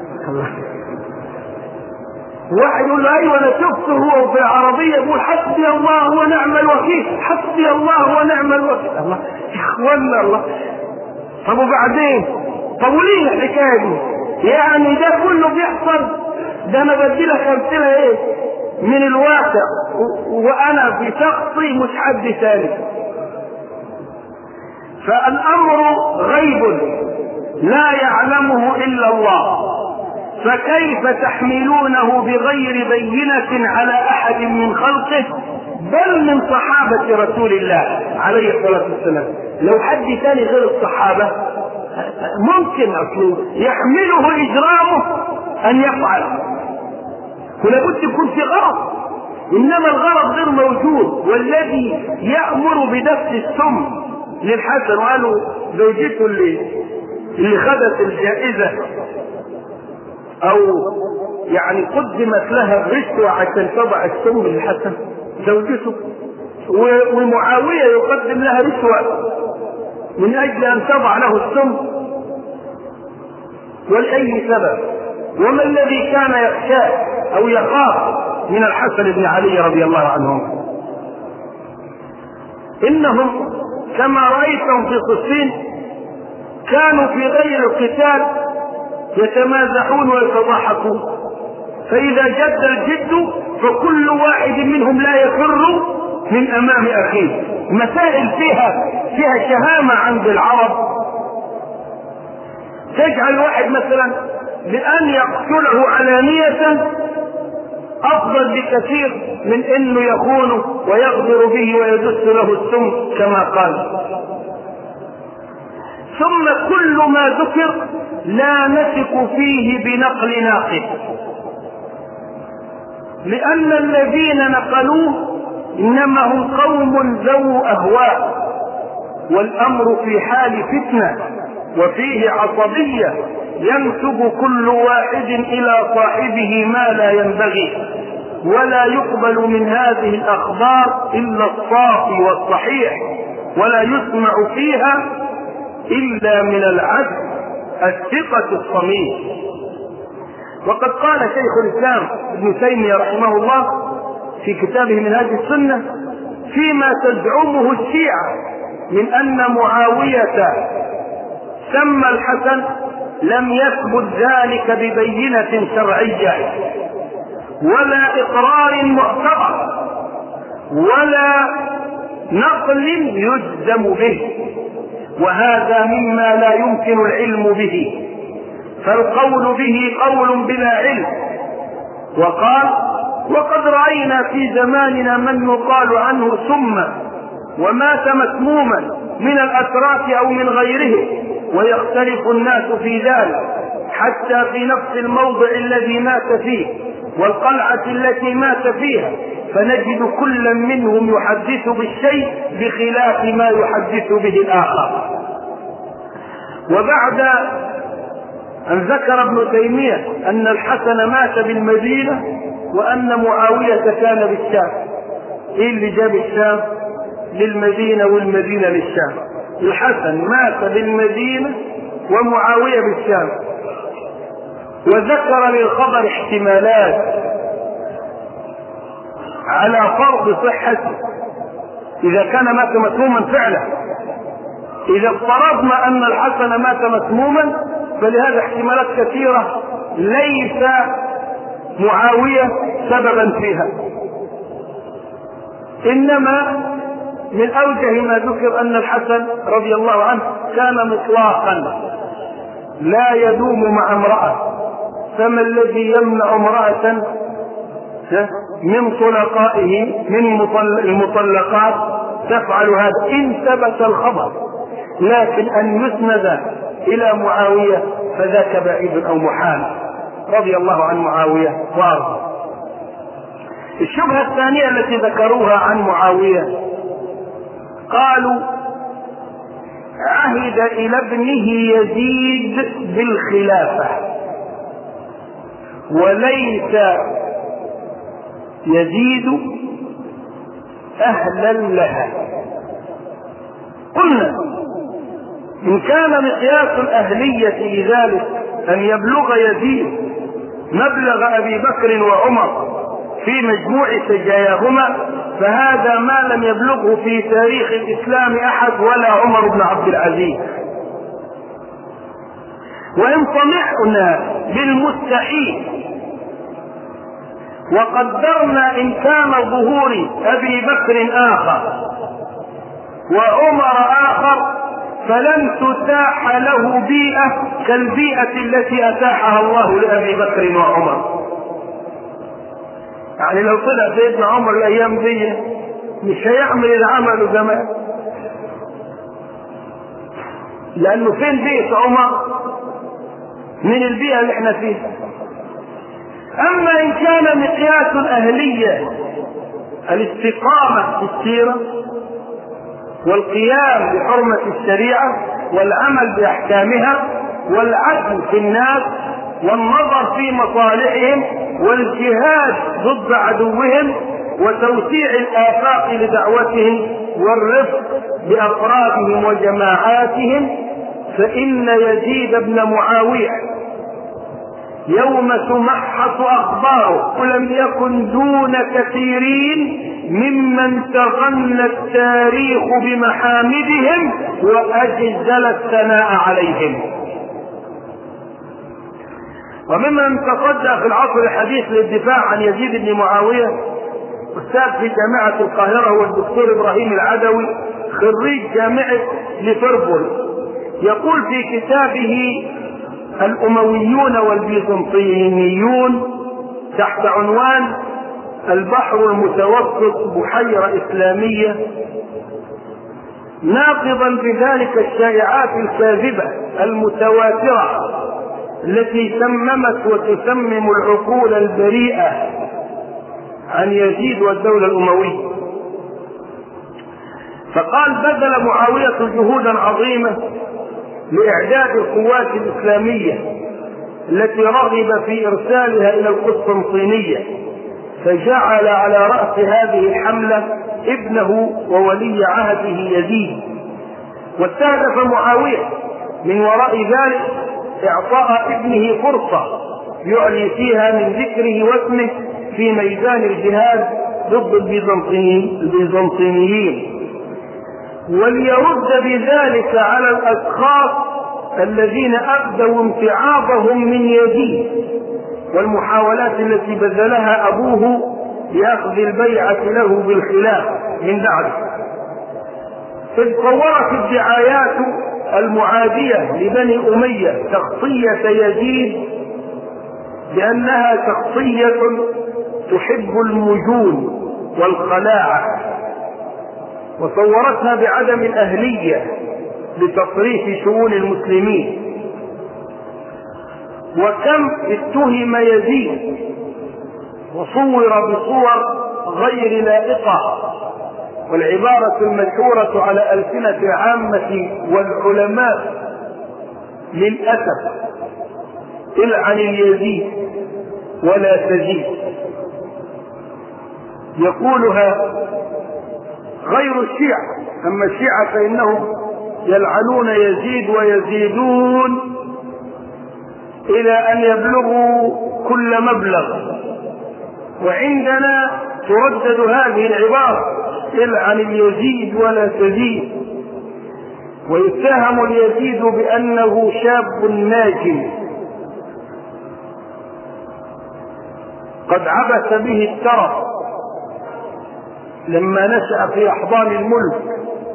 واحد يقول له ايوه انا شفته هو في العربية يقول حسبي الله ونعم الوكيل، حسبي الله ونعم الوكيل. الله يا اخوانا الله، طب وبعدين؟ طب وليه الحكايه دي؟ يعني ده كله بيحصل، ده انا بدي لك امثله ايه من الواقع وانا في شخصي مش حد ثاني. فالامر غيب لا يعلمه الا الله، فكيف تحملونه بغير بينة على احد من خلقه بل من صحابة رسول الله عليه الصلاة والسلام؟ لو حد ثاني غير الصحابة ممكن اصله يحمله اجرامه ان يفعل، ولابد يكون في غرض، انما الغرض غير موجود. والذي يأمر بدفع السم للحسن، وقالوا زوجته اللي اللي خدت الجائزة او يعني قدمت لها الرشوة عشان تضع السم للحسن، زوجته، ومعاوية يقدم لها رشوة من اجل ان تضع له السم، ولأي سبب؟ وما الذي كان يخشاه او يخاف من الحسن بن علي رضي الله عنهم؟ انهم كما رأيتهم في صفين كانوا في غير القتال يتمازحون ويتضاحكون، فإذا جد الجد فكل واحد منهم لا يفر من أمام أخيه. مسائل فيها فيها شهامة عند العرب تجعل واحد مثلا بأن يقتله علانية أفضل بكثير من أنه يخونه ويغدر به ويدس له السم كما قال. ثم كل ما ذكر لا نثق فيه بنقل ناقل، لأن الذين نقلوه إنما هم قوم ذو أهواء، والأمر في حال فتنة وفيه عصبية ينسب كل واحد إلى صاحبه ما لا ينبغي، ولا يقبل من هذه الأخبار إلا الصافي والصحيح، ولا يسمع فيها إلا من العدل الثقة الصميم. وقد قال شيخ الإسلام ابن تيمية رحمه الله في كتابه منهاج السنة فيما تزعمه الشيعة من أن معاوية سمى الحسن: لم يثبت ذلك ببينة شرعية ولا إقرار معتبر ولا نقل يجزم به، وهذا مما لا يمكن العلم به، فالقول به قول بلا علم. وقال: وقد رأينا في زماننا من يقال عنه ثم ومات مسموما من الأتراك أو من غيره، ويختلف الناس في ذلك حتى في نفس الموضع الذي مات فيه والقلعة التي مات فيها، فنجد كل منهم يحدث بالشيء بخلاف ما يحدث به الآخر. وبعد أن ذكر ابن تيمية أن الحسن مات بالمدينة وأن معاوية كان بالشام، إيه اللي جاب الشام للمدينة والمدينة للشام؟ الحسن مات بالمدينة ومعاوية بالشام، وذكر للخبر احتمالات على فرض صحته إذا كان مات مسموما فعلا. إذا افترضنا أن الحسن مات مسموما فلهذا احتمالات كثيرة ليس معاوية سببا فيها، إنما من أوجه ما ذكر أن الحسن رضي الله عنه كان مطلقا لا يدوم مع امرأة، فما الذي يمنع امرأة من طلقائه من المطلقات تفعل هذا إن ثبت الخبر؟ لكن أن يسند إلى معاوية فذاك بعيد أو محال رضي الله عن معاوية وارضاه. الشبهة الثانية التي ذكروها عن معاوية قالوا: عهد إلى ابنه يزيد بالخلافة وليس يزيد أهلا لها. قلنا: إن كان مقياس الأهلية لذلك أن يبلغ يزيد مبلغ أبي بكر وعمر في مجموع سجاياهما، فهذا ما لم يبلغه في تاريخ الإسلام أحد ولا عمر بن عبد العزيز. وإن طمعنا بالمستحيل وقدرنا إن كان ظهور أبي بكر آخر وعمر آخر فلن تتاح له بيئة كالبيئة التي أتاحها الله لأبي بكر وعمر. يعني لو طلع سيدنا عمر الأيام دي مش هيعمل العمل زمان، لأنه فين بيت عمر من البيئة اللي احنا فيها. أما إن كان مقياس الأهلية الاستقامة في السيرة والقيام بحرمة الشريعة والعمل بأحكامها والعدل في الناس والنظر في مصالحهم والجهاد ضد عدوهم وتوسيع الآفاق لدعوتهم والرفق بأفرادهم وجماعاتهم، فإن يزيد بن معاوية يوم تمحص أخباره ولم يكن دون كثيرين ممن تغنى التاريخ بمحامدهم وأجزل الثناء عليهم. وممن تصدى في العصر الحديث للدفاع عن يزيد بن معاوية أستاذ في جامعة القاهرة هو الدكتور إبراهيم العدوي خريج جامعة ليفربول، يقول في كتابه الأمويون والبيزنطيين تحت عنوان البحر المتوسط بحيرة إسلامية، ناقضا بذلك الشائعات الكاذبة المتواترة التي سممت وتسمم العقول البريئة عن يزيد والدولة الأموية. فقال: بذل معاوية جهودا عظيمة لإعداد القوات الإسلامية التي رغب في إرسالها إلى القسطنطينية، فجعل على رأس هذه الحملة ابنه وولي عهده يزيد، واستهدف معاوية من وراء ذلك إعطاء ابنه فرصة يعلي فيها من ذكره واسمه في ميدان الجهاد ضد البيزنطيين، وليرد بذلك على الأشخاص الذين أبدوا امتعاضهم من يزيد والمحاولات التي بذلها أبوه لأخذ البيعة له بالخلاف من بعده. إذ صورت الدعايات المعادية لبني أمية شخصية يزيد بأنها شخصية تحب المجون والخلاعة، وصورتها بعدم الأهلية لتصريف شؤون المسلمين. وكم اتهم يزيد وصور بصور غير لائقة، والعبارة المشهورة على ألسنة عامة والعلماء للأسف: العن اليزيد ولا تزيد. يقولها غير الشيعة، أما الشيعة فإنهم يلعنون يزيد ويزيدون إلى أن يبلغوا كل مبلغ، وعندنا تردد هذه العبارة: العن اليزيد ولا تزيد. ويتهم اليزيد بأنه شاب ناجم قد عبث به الترف لما نشأ في أحضان الملك،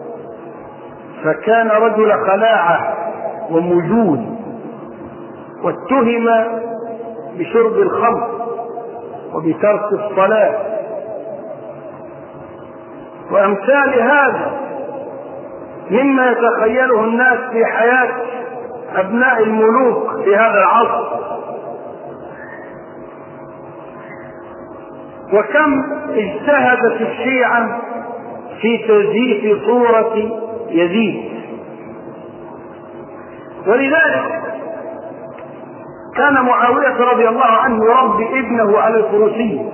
فكان رجل خلاعة ومجون، واتهم بشرب الخمر وبترك الصلاة وأمثال هذا مما يتخيله الناس في حياة أبناء الملوك في هذا العصر. وكم اجتهدت الشيعة في تزييف صورة يزيد، ولذلك كان معاوية رضي الله عنه يربي ابنه على الفروسية،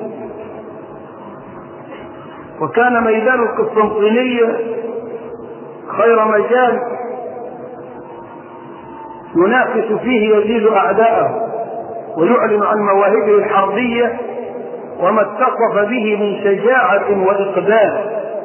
وكان ميدان القسطنطينية خير مجال ينافس فيه يزيد أعداءه ويعلن عن مواهبه الحربية وما اتصف به من شجاعة وإقدام.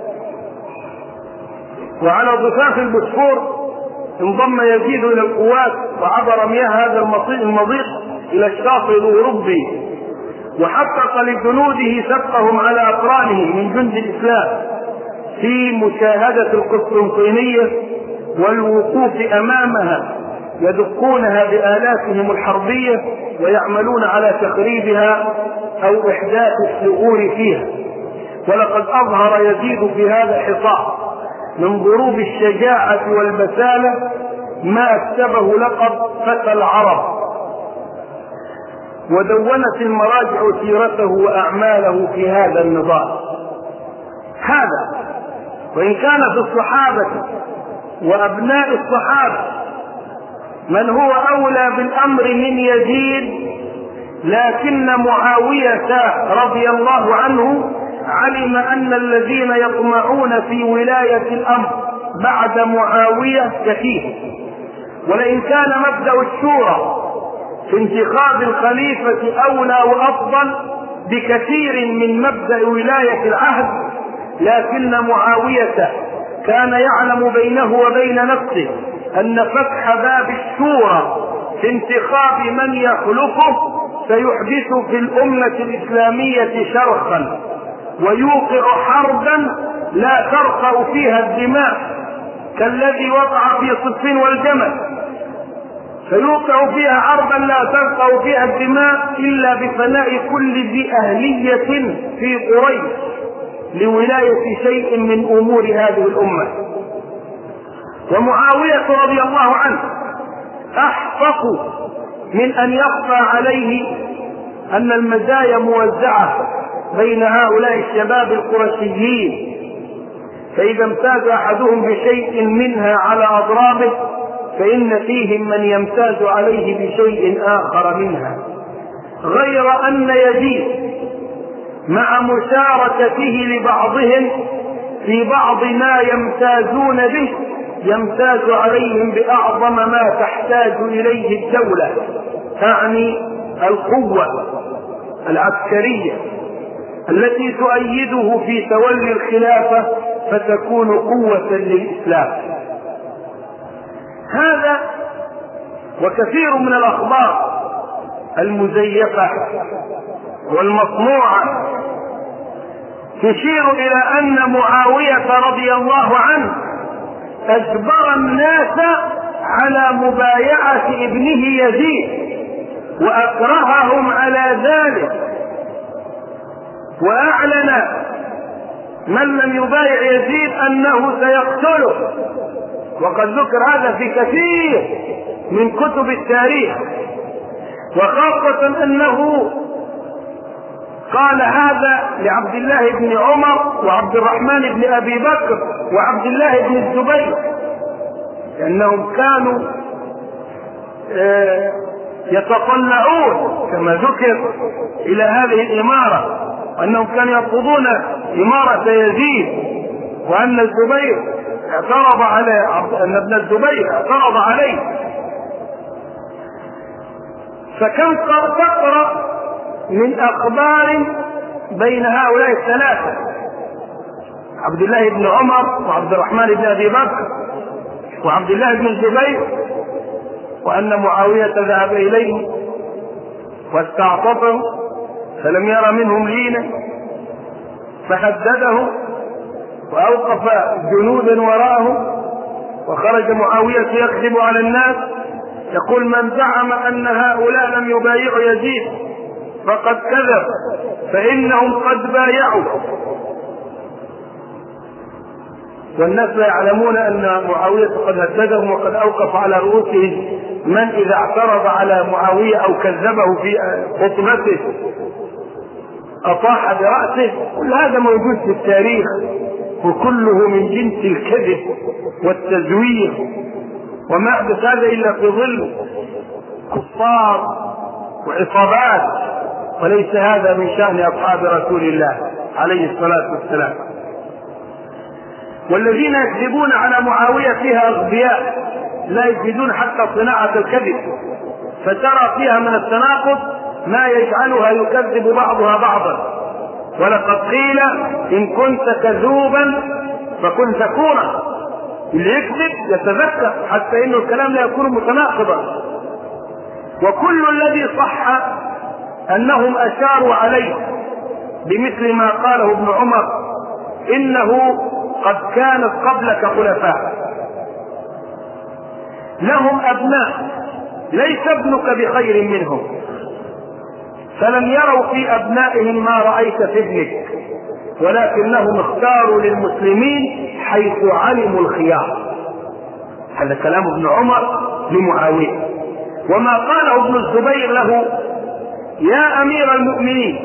وعلى ضفاف البوسفور انضم يزيد إلى القوات وعبر مياه هذا المضيق إلى الشاطئ الأوروبي، وحقق لجنوده سبقهم على أقرانه من جند الإسلام في مشاهدة القسطنطينية والوقوف أمامها، يدقونها بآلاتهم الحربية ويعملون على تخريبها أو إحداث الثغور فيها. ولقد أظهر يزيد في هذا الحصار من ضروب الشجاعة والبسالة ما أكتبه لقب فتى العرب، ودونت المراجع سيرته وأعماله في هذا النظام. هذا وإن كان في الصحابة وأبناء الصحابة من هو أولى بالأمر من يزيد، لكن معاوية رضي الله عنه علم أن الذين يطمعون في ولاية الأمر بعد معاوية كثير، ولئن كان مبدأ الشورى في انتخاب الخليفة أولى وأفضل بكثير من مبدأ ولاية العهد، لكن معاوية كان يعلم بينه وبين نفسه أن فتح باب الشورى في انتخاب من يخلفه سيحدث في الأمة الإسلامية شرخا، ويوقع حربا لا ترقع فيها الدماء كالذي وقع في صفين والجمل، فيوقع فيها حربا لا ترقع فيها الدماء إلا بفناء كل ذي أهلية في قريش لولاية شيء من أمور هذه الأمة. ومعاوية رضي الله عنه أحفظ من أن يخفى عليه أن المزايا موزعة بين هؤلاء الشباب القرشيين، فإذا امتاز أحدهم بشيء منها على أضرابه فإن فيهم من يمتاز عليه بشيء آخر منها، غير أن يزيد مع مشاركته لبعضهم في بعض ما يمتازون به يمتاز عليهم بأعظم ما تحتاج إليه الدولة، تعني القوة العسكرية التي تؤيده في تولي الخلافة فتكون قوة للإسلام. هذا وكثير من الأخبار المزيفة والمصنوعة تشير إلى أن معاوية رضي الله عنه أجبر الناس على مبايعة ابنه يزيد وأكرههم على ذلك، وأعلن من لم يبايع يزيد أنه سيقتله، وقد ذكر هذا في كثير من كتب التاريخ، وخاصة أنه قال هذا لعبد الله بن عمر وعبد الرحمن بن أبي بكر وعبد الله بن الزبير، لأنهم كانوا يتطلعون كما ذكر إلى هذه الإمارة، وأنهم كانوا يرفضون إمارة يزيد، وأن الزبير اعترض على أن ابن الزبير اعترض عليه. فكم تقرأ من أخبار بين هؤلاء الثلاثة عبد الله بن عمر وعبد الرحمن بن أبي بكر وعبد الله بن الزبير، وأن معاوية ذهب إليه واستعطفه فلم يرى منهم لينا فهدده وأوقف جنودا وراءه، وخرج معاوية يكذب على الناس يقول من زعم أن هؤلاء لم يبايعوا يزيد فقد كذب فإنهم قد بايعوا. والناس لا يعلمون أن معاوية قد هددهم وقد أوقف على رؤوسهم من إذا اعترض على معاوية أو كذبه في خطبته أطاح برأسه. كل هذا موجود في التاريخ وكله من جنس الكذب والتزوير، وما أحدث هذا إلا في ظل كفار وعصابات، وليس هذا من شأن أصحاب رسول الله عليه الصلاة والسلام. والذين يكذبون على معاوية فيها أغبياء لا يجدون حتى صناعة الكذب، فترى فيها من التناقض ما يجعلها يكذب بعضها بعضا. ولقد قيل إن كنت كذوبا فكن ذكورا، اللي يكذب يتذكر حتى إنه الكلام لا يكون متناقضا. وكل الذي صح أنهم أشاروا عليه بمثل ما قاله ابن عمر إنه قد كانت قبلك خلفاء لهم أبناء ليس ابنك بخير منهم، فلم يروا في أبنائهم ما رأيت في ابنك، ولكنهم اختاروا للمسلمين حيث علموا الخيار. هذا كلام ابن عمر لمعاوية. وما قاله ابن الزبير له: يا أمير المؤمنين،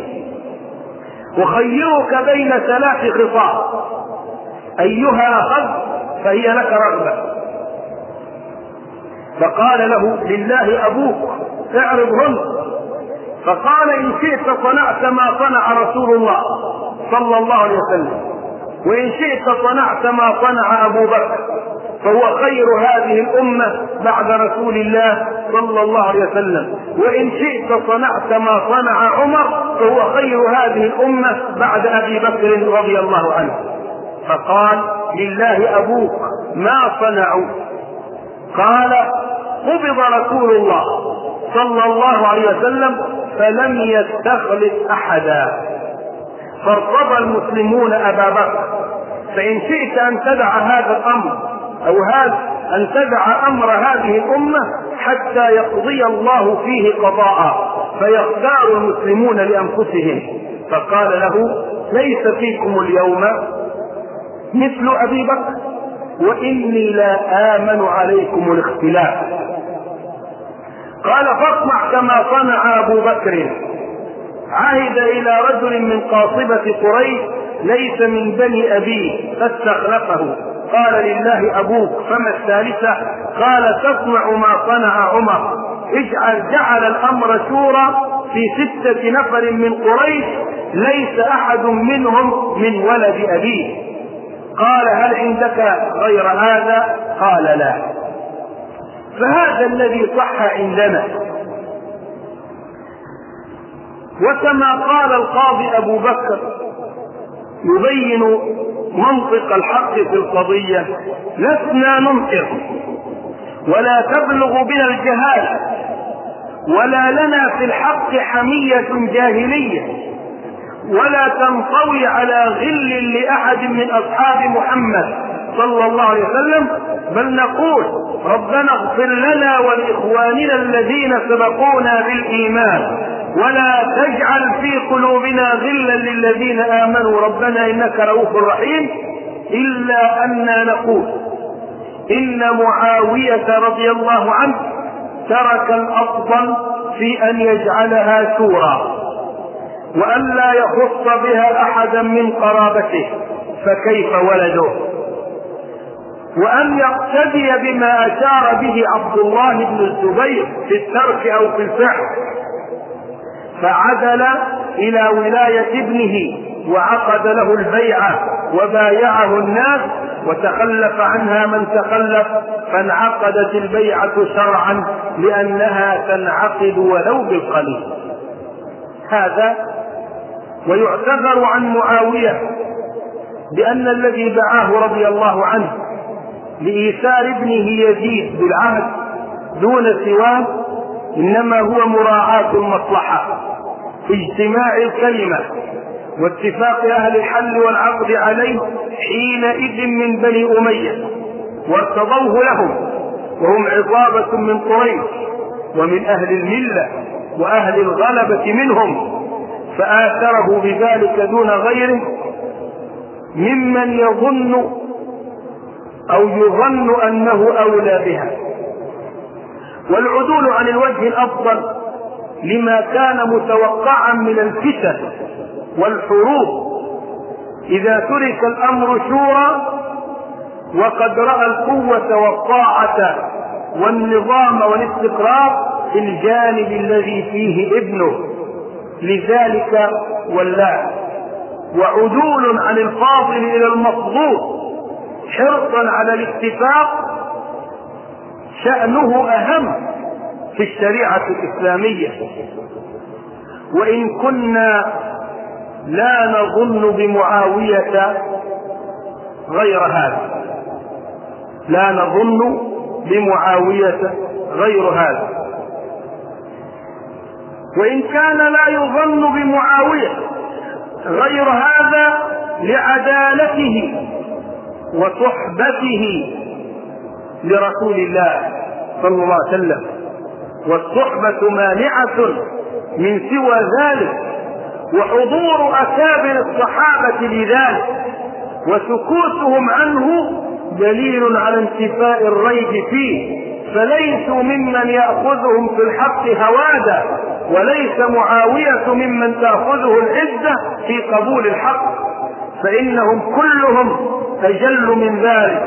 أخيرك بين ثلاث خصال، أيها أخذ فهي لك رغبة. فقال له: لله أبوك، اعرضهن. فقال: إن شئت صنعت ما صنع رسول الله صلى الله عليه وسلم، وإن شئت صنعت ما صنع أبو بكر، فهو خير هذه الأمة بعد رسول الله صلى الله عليه وسلم، وإن شئت صنعت ما صنع عمر، فهو خير هذه الأمة بعد أبي بكر رضي الله عنه. فقال: لله أبوك، ما صنعوا؟ قال: قبض رسول الله صلى الله عليه وسلم فلم يستخلف أحدا، فارتضى المسلمون أبا بكر. فإن شئت أن تدع هذا الأمر أو هذا أن تدع أمر هذه الأمة حتى يقضي الله فيه قضاء، فيختار المسلمون لأنفسهم. فقال له: ليس فيكم اليوم مثل أبي بكر، وإني لا آمن عليكم الاختلاف. قال: فاصنع كما صنع أبو بكر. عهد إلى رجل من قاصبة قريش ليس من بني أبيه فاستخلفه. قال: لله أبوك، فما الثالثة؟ قال: تصنع ما صنع عمر. اجعل جعل الأمر شورى في ستة نفر من قريش ليس أحد منهم من ولد أبيه. قال: هل عندك غير هذا؟ قال: لا. فهذا الذي صح عندنا. وكما قال القاضي أبو بكر يبين منطق الحق في القضية: لسنا ننكر ولا تبلغ بنا الجهالة، ولا لنا في الحق حمية جاهلية، ولا تنطوي على غل لأحد من أصحاب محمد صلى الله عليه وسلم، بل نقول: ربنا اغفر لنا ولإخواننا الذين سبقونا بالإيمان، ولا تجعل في قلوبنا غلا للذين آمنوا ربنا إنك رؤوف رحيم. إلا أننا نقول إن معاوية رضي الله عنه ترك الأفضل في أن يجعلها شورى، وأن لا يخص بها أحدا من قرابته، فكيف ولده، وأن يقتدي بما أشار به عبد الله بن الزبير في الترك أو في الفعل. فعدل إلى ولاية ابنه وعقد له البيعة وبايعه الناس، وتخلف عنها من تخلف، فانعقدت البيعة شرعا لأنها تنعقد ولو بالقليل. هذا. ويعتذر عن معاوية بأن الذي دعاه رضي الله عنه لإيثار ابنه يزيد بالعهد دون سواه إنما هو مراعاة المصلحة في اجتماع الكلمة واتفاق أهل الحل والعقد عليه حينئذ من بني أمية، وارتضوه لهم، وهم عصابة من قريش ومن أهل الملة وأهل الغلبة منهم، فآثره بذلك دون غيره ممن يظن أو يظن أنه أولى بها. والعدول عن الوجه الأفضل لما كان متوقعا من الفتن والحروب إذا ترك الأمر شورى، وقد رأى القوة والطاعة والنظام والاستقرار في الجانب الذي فيه ابنه، لذلك ولاه. وعدول عن الفاضل إلى المفضول حرصا على الاتفاق شأنه أهم في الشريعة الإسلامية. وإن كنا لا نظن بمعاوية غير هذا، لا نظن بمعاوية غير هذا، وإن كان لا يظن بمعاوية غير هذا لعدالته وصحبته لرسول الله صلى الله عليه وسلم، والصحبة مانعة من سوى ذلك، وحضور أكابر الصحابة لذلك وسكوتهم عنه دليل على انتفاء الريب فيه، فليسوا ممن يأخذهم في الحق هوادا، وليس معاوية ممن تأخذه العزة في قبول الحق، فإنهم كلهم أجل من ذلك،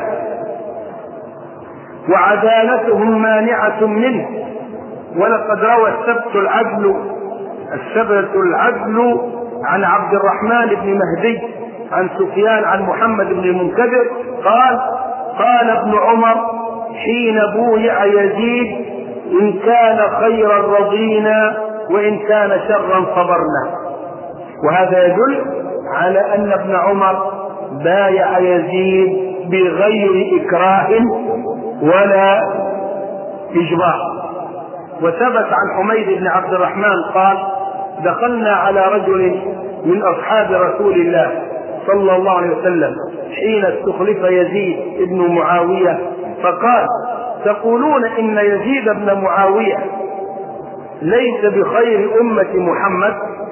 وعدالتهم مانعة منه. ولقد روى السبت العدل السبت العدل عن عبد الرحمن بن مهدي عن سفيان عن محمد بن المنكدر قال: قال ابن عمر حين بويع يزيد: إن كان خيرا رضينا وإن كان شرا صبرنا. وهذا يدل على أن ابن عمر بايع يزيد بغير إكراه ولا إجبار. وثبت عن حميد بن عبد الرحمن قال: دخلنا على رجل من أصحاب رسول الله صلى الله عليه وسلم حين استخلف يزيد بن معاوية فقال: تقولون إن يزيد بن معاوية ليس بخير أمة محمد،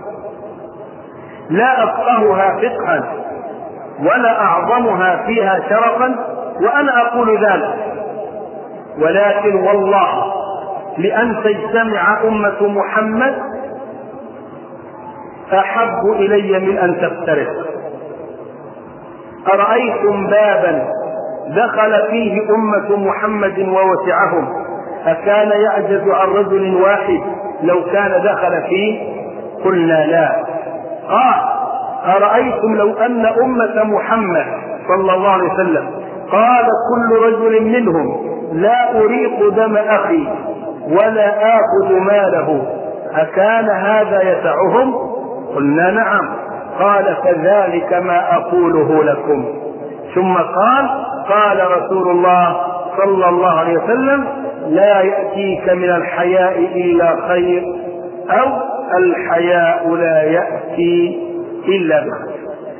لا أفقهها فقها ولا أعظمها فيها شرفا، وأنا أقول ذلك، ولكن والله لأن تجتمع أمة محمد أحب إلي من أن تفترق. أرأيتم بابا دخل فيه أمة محمد ووسعهم أكان يعجز عن رجل واحد لو كان دخل فيه؟ قلنا لا. قال: أرأيتم لو أن أمة محمد صلى الله عليه وسلم قال كل رجل منهم: لا أريق دم أخي ولا آخذ ماله، أكان هذا يسعهم؟ قلنا نعم. قال: فذلك ما أقوله لكم. ثم قال: قال رسول الله صلى الله عليه وسلم: لا يأتيك من الحياء إلا خير، أو الحياء لا يأتي إلا بخير.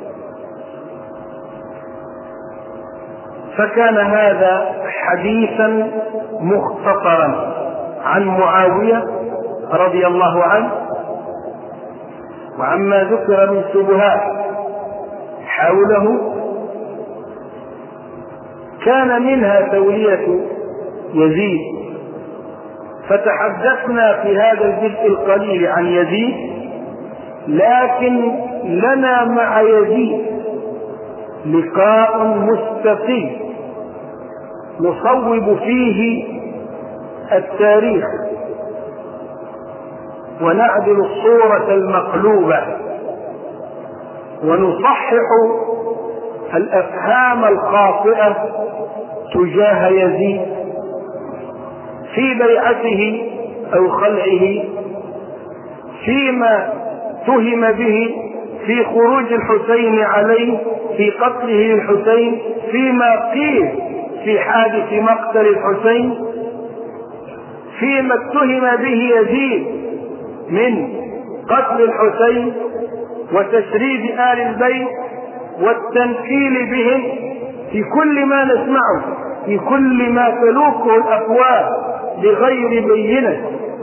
فكان هذا حديثا مختصرا عن معاوية رضي الله عنه وعما ذكر من شبهات حوله. كان منها تولية يزيد، فتحدثنا في هذا الجزء القليل عن يزيد، لكن لنا مع يزيد لقاء مستقيم نصوب فيه التاريخ ونعدل الصورة المقلوبة ونصحح الأفهام الخاطئة تجاه يزيد في بيعته أو خلعه، فيما تهم به في خروج الحسين عليه، في قتله الحسين، فيما قيل في حادث مقتل الحسين، فيما اتهم به يزيد من قتل الحسين وتشريد آل البيت والتنكيل بهم، في كل ما نسمعه، في كل ما تلوكه الأفواه بغير بينة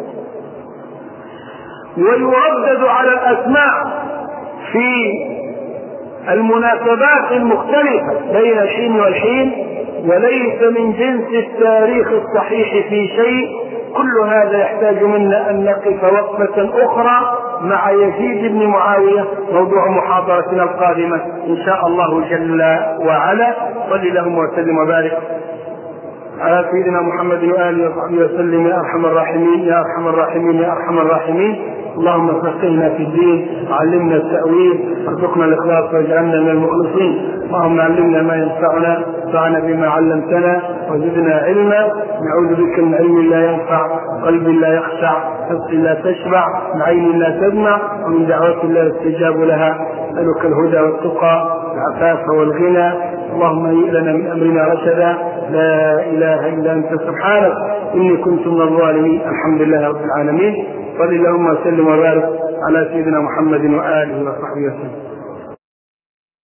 ويردد على الأسماع في المناسبات المختلفة بين الحين والحين، وليس من جنس التاريخ الصحيح في شيء. كل هذا يحتاج منا أن نقف وقفة أخرى مع يزيد بن معاوية، موضوع محاضرتنا القادمة إن شاء الله جل وعلا. صل اللهم وسلم وبارك على سيدنا محمد وآله وصحبه وسلم يا أرحم الراحمين يا أرحم الراحمين يا أرحم الراحمين. اللهم فقهنا في الدين، علمنا التأويل، ارزقنا الإخلاص واجعلنا من المخلصين. اللهم علمنا ما ينفعنا، انفعنا بما علمتنا وزدنا علما. نعوذ بك من علم لا ينفع، قلب لا يخشع، نفس لا تشبع، عين لا تدمع، ومن دعوات لا يستجاب لها. أسألك الهدى والتقى والعفاف والغنى. اللهم هيئ لنا من أمرنا رشدا. لا إله إلا أنت سبحانك إني كنت من الظالمين. الحمد لله رب العالمين. صل اللهم وسلم وبارك على سيدنا محمد وآله وصحبه وسلم.